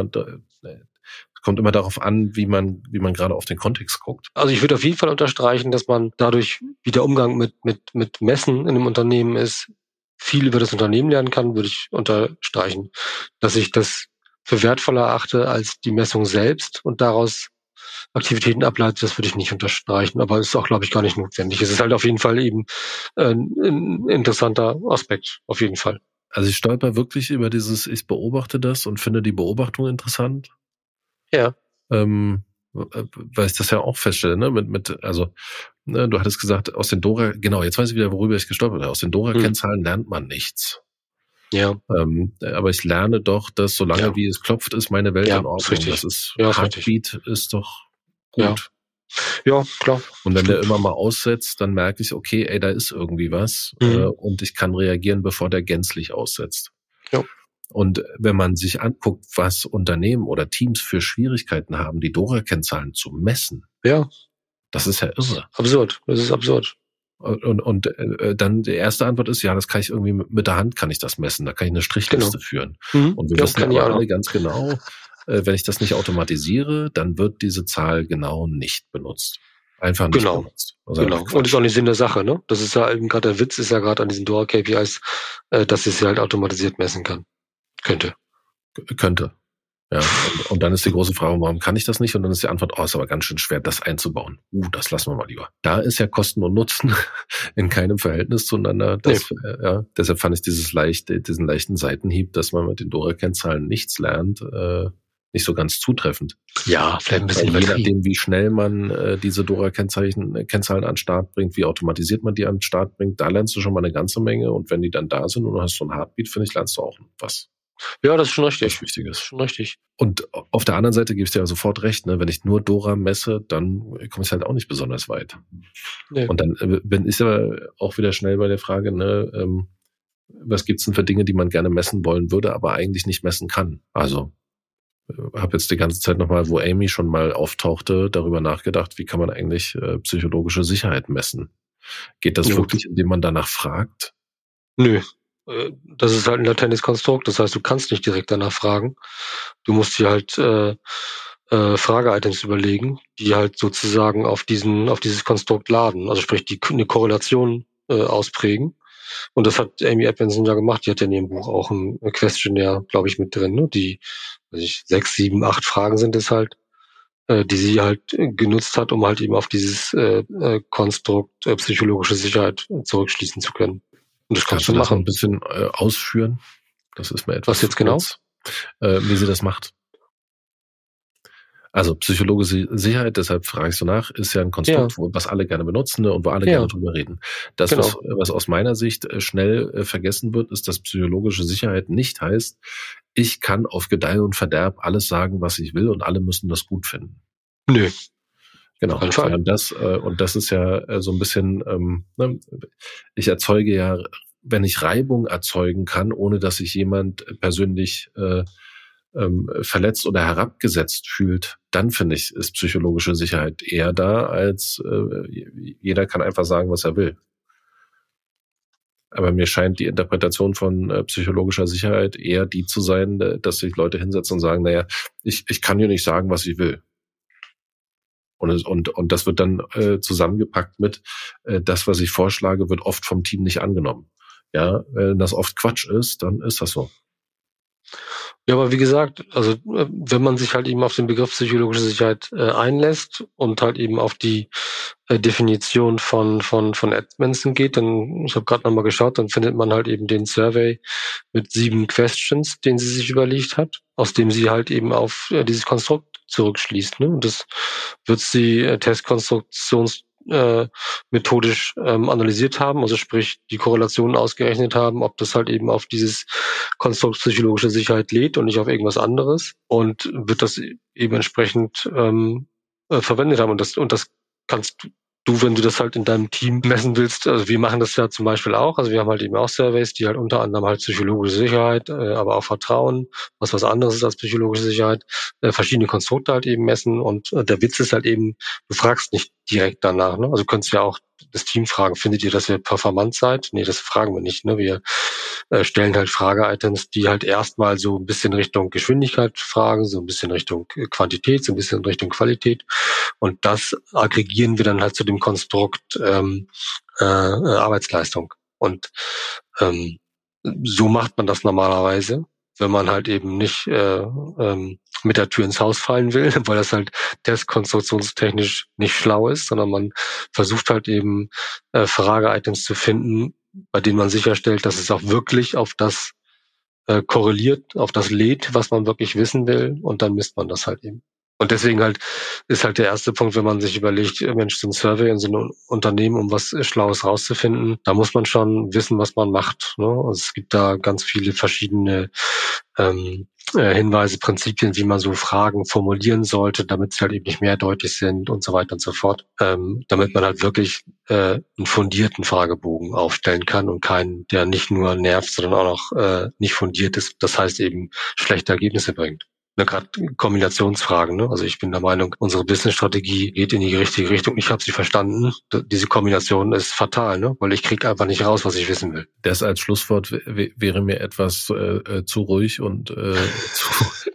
es kommt immer darauf an, wie man, wie man gerade auf den Kontext guckt. Also ich würde auf jeden Fall unterstreichen, dass man dadurch, wie der Umgang mit mit mit Messen in einem Unternehmen ist, viel über das Unternehmen lernen kann, würde ich unterstreichen. Dass ich das für wertvoller erachte als die Messung selbst und daraus Aktivitäten ableite, das würde ich nicht unterstreichen. Aber es ist auch, glaube ich, gar nicht notwendig. Es ist halt auf jeden Fall eben äh, ein interessanter Aspekt, auf jeden Fall. Also ich stolper wirklich über dieses, ich beobachte das und finde die Beobachtung interessant. Ja. Ähm, weil ich das ja auch feststelle, ne, mit, mit, also, ne, du hattest gesagt, aus den Dora, genau, jetzt weiß ich wieder, worüber ich gestolpert habe. Aus den Dora-Kennzahlen hm. lernt man nichts. Ja. Ähm, aber ich lerne doch, dass solange ja. wie es klopft, ist meine Welt ja, in Ordnung. Ist das ist, ja, Heartbeat ist, ist doch gut. Ja, ja klar. Und wenn Stimmt. der immer mal aussetzt, dann merke ich, okay, ey, da ist irgendwie was, mhm. äh, und ich kann reagieren, bevor der gänzlich aussetzt. Ja. Und wenn man sich anguckt, was Unternehmen oder Teams für Schwierigkeiten haben, die Dora-Kennzahlen zu messen, ja, das ist ja irre. Absurd, das ist absurd. Und, und, und äh, dann die erste Antwort ist, ja, das kann ich irgendwie mit, mit der Hand kann ich das messen, da kann ich eine Strichliste genau. führen. Mhm. Und wir ja, wissen aber alle ganz genau, äh, wenn ich das nicht automatisiere, dann wird diese Zahl genau nicht benutzt. Einfach nicht genau. benutzt. Also genau. Und das ist auch nicht Sinn der Sache, ne? Das ist ja eben gerade der Witz, ist ja gerade an diesen Dora-K P Is, äh, dass ich sie halt automatisiert messen kann. Könnte. Könnte. Ja, und, und dann ist die große Frage, warum kann ich das nicht? Und dann ist die Antwort, oh, ist aber ganz schön schwer, das einzubauen. Uh, das lassen wir mal lieber. Da ist ja Kosten und Nutzen in keinem Verhältnis zueinander. Das, nee. äh, ja, deshalb fand ich dieses leichte, diesen leichten Seitenhieb, dass man mit den Dora-Kennzahlen nichts lernt, äh, nicht so ganz zutreffend. Ja, vielleicht ein bisschen. Weil je nachdem, wie schnell man äh, diese Dora-Kennzahlen äh, Kennzahlen an den Start bringt, wie automatisiert man die an den Start bringt, da lernst du schon mal eine ganze Menge. Und wenn die dann da sind und du hast so ein Heartbeat, finde ich, lernst du auch was. Ja, das ist schon richtig. Was Wichtiges. Das ist schon richtig. Und auf der anderen Seite gebe ich dir ja sofort recht, ne? Wenn ich nur Dora messe, dann komme ich halt auch nicht besonders weit. Nee. Und dann bin ich aber auch wieder schnell bei der Frage, ne, ähm, was gibt's denn für Dinge, die man gerne messen wollen würde, aber eigentlich nicht messen kann? Also habe jetzt die ganze Zeit nochmal, wo Amy schon mal auftauchte, darüber nachgedacht, wie kann man eigentlich äh, psychologische Sicherheit messen? Geht das Ja. wirklich, indem man danach fragt? Nö. Das ist halt ein latentes Konstrukt. Das heißt, du kannst nicht direkt danach fragen. Du musst dir halt äh, äh, Frage-Items überlegen, die halt sozusagen auf diesen, auf dieses Konstrukt laden. Also sprich, die eine Korrelation äh, ausprägen. Und das hat Amy Edmondson ja gemacht. Die hat ja in ihrem Buch auch ein Questionnaire, glaube ich, mit drin. Ne? Die, weiß ich, sechs, sieben, acht Fragen sind es halt, äh, die sie halt genutzt hat, um halt eben auf dieses äh, äh, Konstrukt äh, psychologische Sicherheit zurückschließen zu können. Und das kannst, kannst du machen. Das ein bisschen äh, ausführen? Das ist mir etwas. Was jetzt genau? Äh, wie sie das macht. Also psychologische Sicherheit, deshalb frage ich so nach, ist ja ein Konstrukt, ja. Wo, was alle gerne benutzen, ne, und wo alle ja. gerne drüber reden. Das, genau. was, was aus meiner Sicht schnell äh, vergessen wird, ist, dass psychologische Sicherheit nicht heißt, ich kann auf Gedeih und Verderb alles sagen, was ich will, und alle müssen das gut finden. Nö. Genau. Ja, und, das, äh, und das ist ja äh, so ein bisschen, ähm, ne, ich erzeuge ja, wenn ich Reibung erzeugen kann, ohne dass sich jemand persönlich äh, ähm, verletzt oder herabgesetzt fühlt, dann finde ich, ist psychologische Sicherheit eher da, als äh, jeder kann einfach sagen, was er will. Aber mir scheint die Interpretation von äh, psychologischer Sicherheit eher die zu sein, äh, dass sich Leute hinsetzen und sagen, naja, ich, ich kann dir nicht sagen, was ich will. Und, und, und das wird dann äh, zusammengepackt mit, äh, das, was ich vorschlage, wird oft vom Team nicht angenommen. Ja, wenn das oft Quatsch ist, dann ist das so. Ja, aber wie gesagt, also wenn man sich halt eben auf den Begriff psychologische Sicherheit äh, einlässt und halt eben auf die äh, Definition von von von Edmondson geht, dann, ich habe gerade nochmal geschaut, dann findet man halt eben den Survey mit sieben Questions, den sie sich überlegt hat, aus dem sie halt eben auf äh, dieses Konstrukt zurückschließt. Ne? Und das wird sie äh, Testkonstruktions Äh, methodisch ähm, analysiert haben, also sprich die Korrelationen ausgerechnet haben, ob das halt eben auf dieses Konstrukt psychologische Sicherheit lädt und nicht auf irgendwas anderes, und wird das eben entsprechend ähm, äh, verwendet haben. Und das und das kannst du, du, wenn du das halt in deinem Team messen willst, also wir machen das ja zum Beispiel auch, also wir haben halt eben auch Surveys, die halt unter anderem halt psychologische Sicherheit, äh, aber auch Vertrauen, was was anderes ist als psychologische Sicherheit, äh, verschiedene Konstrukte halt eben messen, und äh, der Witz ist halt eben, du fragst nicht direkt danach, ne? Also du könntest ja auch das Team fragen, findet ihr, dass ihr performant seid? Nee, das fragen wir nicht, ne? Wir äh, stellen halt Frage-Items, die halt erstmal so ein bisschen Richtung Geschwindigkeit fragen, so ein bisschen Richtung Quantität, so ein bisschen Richtung Qualität, und das aggregieren wir dann halt zu dem Konstrukt ähm, äh, Arbeitsleistung. Und ähm, so macht man das normalerweise, wenn man halt eben nicht äh, ähm, mit der Tür ins Haus fallen will, weil das halt testkonstruktionstechnisch nicht schlau ist, sondern man versucht halt eben äh, Frage-Items zu finden, bei denen man sicherstellt, dass es auch wirklich auf das äh, korreliert, auf das lädt, was man wirklich wissen will, und dann misst man das halt eben. Und deswegen halt ist halt der erste Punkt, wenn man sich überlegt, Mensch, so ein Survey in so einem Unternehmen, um was Schlaues rauszufinden, da muss man schon wissen, was man macht. Ne? Also es gibt da ganz viele verschiedene ähm, äh, Hinweise, Prinzipien, wie man so Fragen formulieren sollte, damit sie halt eben nicht mehrdeutig sind und so weiter und so fort, ähm, damit man halt wirklich äh, einen fundierten Fragebogen aufstellen kann und keinen, der nicht nur nervt, sondern auch noch äh, nicht fundiert ist, das heißt eben schlechte Ergebnisse bringt. Ne, gerade Kombinationsfragen. Ne? Also ich bin der Meinung, unsere Business-Strategie geht in die richtige Richtung. Ich habe sie verstanden. Diese Kombination ist fatal, ne? Weil ich kriege einfach nicht raus, was ich wissen will. Das als Schlusswort w- wäre mir etwas äh, zu ruhig und äh, zu,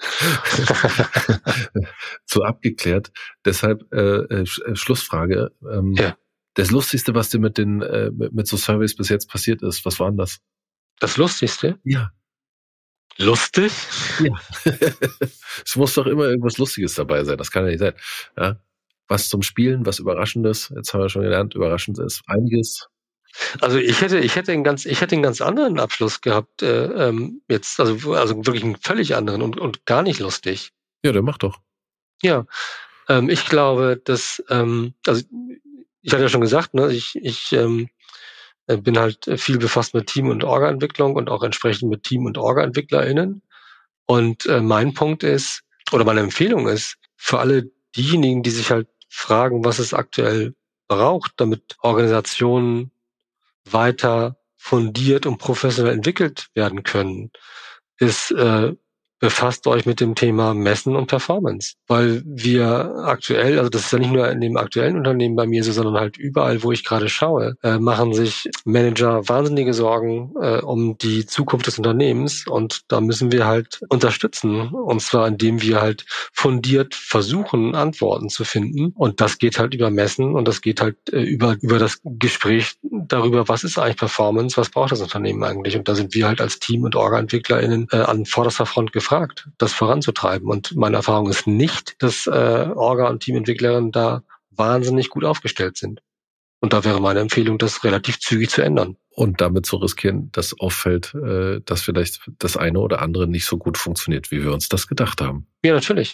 zu abgeklärt. Deshalb äh, Sch- Schlussfrage. Ähm, ja. Das Lustigste, was dir mit den äh, mit so Surveys bis jetzt passiert ist, was war denn das? Das Lustigste? Ja. Lustig? Ja. Es muss doch immer irgendwas Lustiges dabei sein. Das kann ja nicht sein. Ja? Was zum Spielen, was Überraschendes. Jetzt haben wir schon gelernt, überraschend ist einiges. Also ich hätte, ich hätte einen ganz, ich hätte einen ganz anderen Abschluss gehabt. Äh, ähm, jetzt, also also wirklich einen völlig anderen und und gar nicht lustig. Ja, der macht doch. Ja, ähm, ich glaube, dass, ähm, also ich hatte ja schon gesagt, ne, ich ich ähm, bin halt viel befasst mit Team- und Orga-Entwicklung und auch entsprechend mit Team- und Orga-EntwicklerInnen. Und äh, mein Punkt ist, oder meine Empfehlung ist, für alle diejenigen, die sich halt fragen, was es aktuell braucht, damit Organisationen weiter fundiert und professionell entwickelt werden können, ist, äh, befasst euch mit dem Thema Messen und Performance. Weil wir aktuell, also das ist ja nicht nur in dem aktuellen Unternehmen bei mir so, sondern halt überall, wo ich gerade schaue, äh, machen sich Manager wahnsinnige Sorgen äh, um die Zukunft des Unternehmens. Und da müssen wir halt unterstützen. Und zwar, indem wir halt fundiert versuchen, Antworten zu finden. Und das geht halt über Messen und das geht halt äh, über, über das Gespräch darüber, was ist eigentlich Performance, was braucht das Unternehmen eigentlich. Und da sind wir halt als Team und OrgaentwicklerInnen äh, an vorderster Front gefragt, das voranzutreiben. Und meine Erfahrung ist nicht, dass äh, Orga- und Teamentwicklerinnen da wahnsinnig gut aufgestellt sind. Und da wäre meine Empfehlung, das relativ zügig zu ändern. Und damit zu riskieren, dass auffällt, äh, dass vielleicht das eine oder andere nicht so gut funktioniert, wie wir uns das gedacht haben. Ja, natürlich.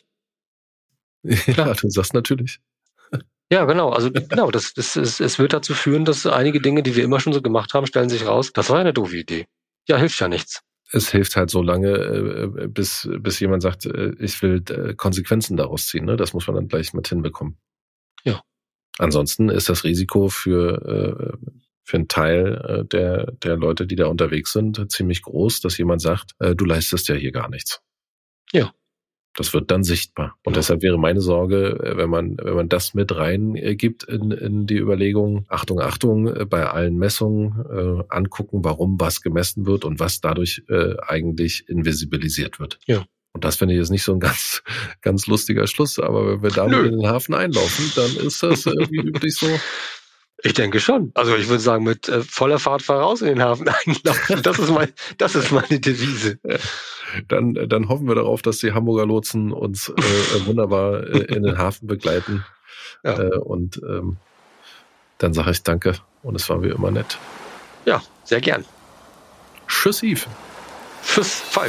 Ja, du sagst natürlich. Ja, genau. Also genau, das, das ist, es wird dazu führen, dass einige Dinge, die wir immer schon so gemacht haben, stellen sich raus, das war eine doofe Idee. Ja, hilft ja nichts. Es hilft halt so lange, bis bis jemand sagt, ich will Konsequenzen daraus ziehen. Ne? Das muss man dann gleich mit hinbekommen. Ja. Ansonsten ist das Risiko für für einen Teil der der Leute, die da unterwegs sind, ziemlich groß, dass jemand sagt, du leistest ja hier gar nichts. Ja. Das wird dann sichtbar. Und ja. Deshalb wäre meine Sorge, wenn man wenn man das mit reingibt in, in die Überlegung, Achtung, Achtung, bei allen Messungen äh, angucken, warum was gemessen wird und was dadurch äh, eigentlich invisibilisiert wird. Ja. Und das finde ich jetzt nicht so ein ganz ganz lustiger Schluss, aber wenn wir damit Nö. in den Hafen einlaufen, dann ist das irgendwie üblich so. Ich denke schon. Also ich würde sagen, mit äh, voller Fahrt voraus in den Hafen einlaufen. Das ist mein, das ist meine Devise. Dann, dann hoffen wir darauf, dass die Hamburger Lotsen uns äh, wunderbar äh, in den Hafen begleiten. Ja. Äh, und ähm, dann sage ich danke und es war wie immer nett. Ja, sehr gern. Tschüss, Yves. Tschüss, Falk.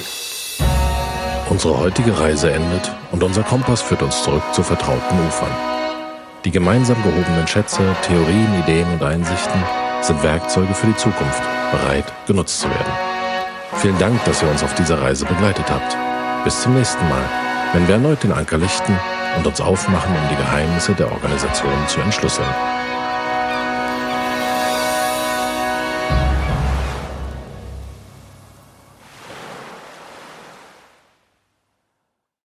Unsere heutige Reise endet und unser Kompass führt uns zurück zu vertrauten Ufern. Die gemeinsam gehobenen Schätze, Theorien, Ideen und Einsichten sind Werkzeuge für die Zukunft, bereit, genutzt zu werden. Vielen Dank, dass ihr uns auf dieser Reise begleitet habt. Bis zum nächsten Mal, wenn wir erneut den Anker lichten und uns aufmachen, um die Geheimnisse der Organisation zu entschlüsseln.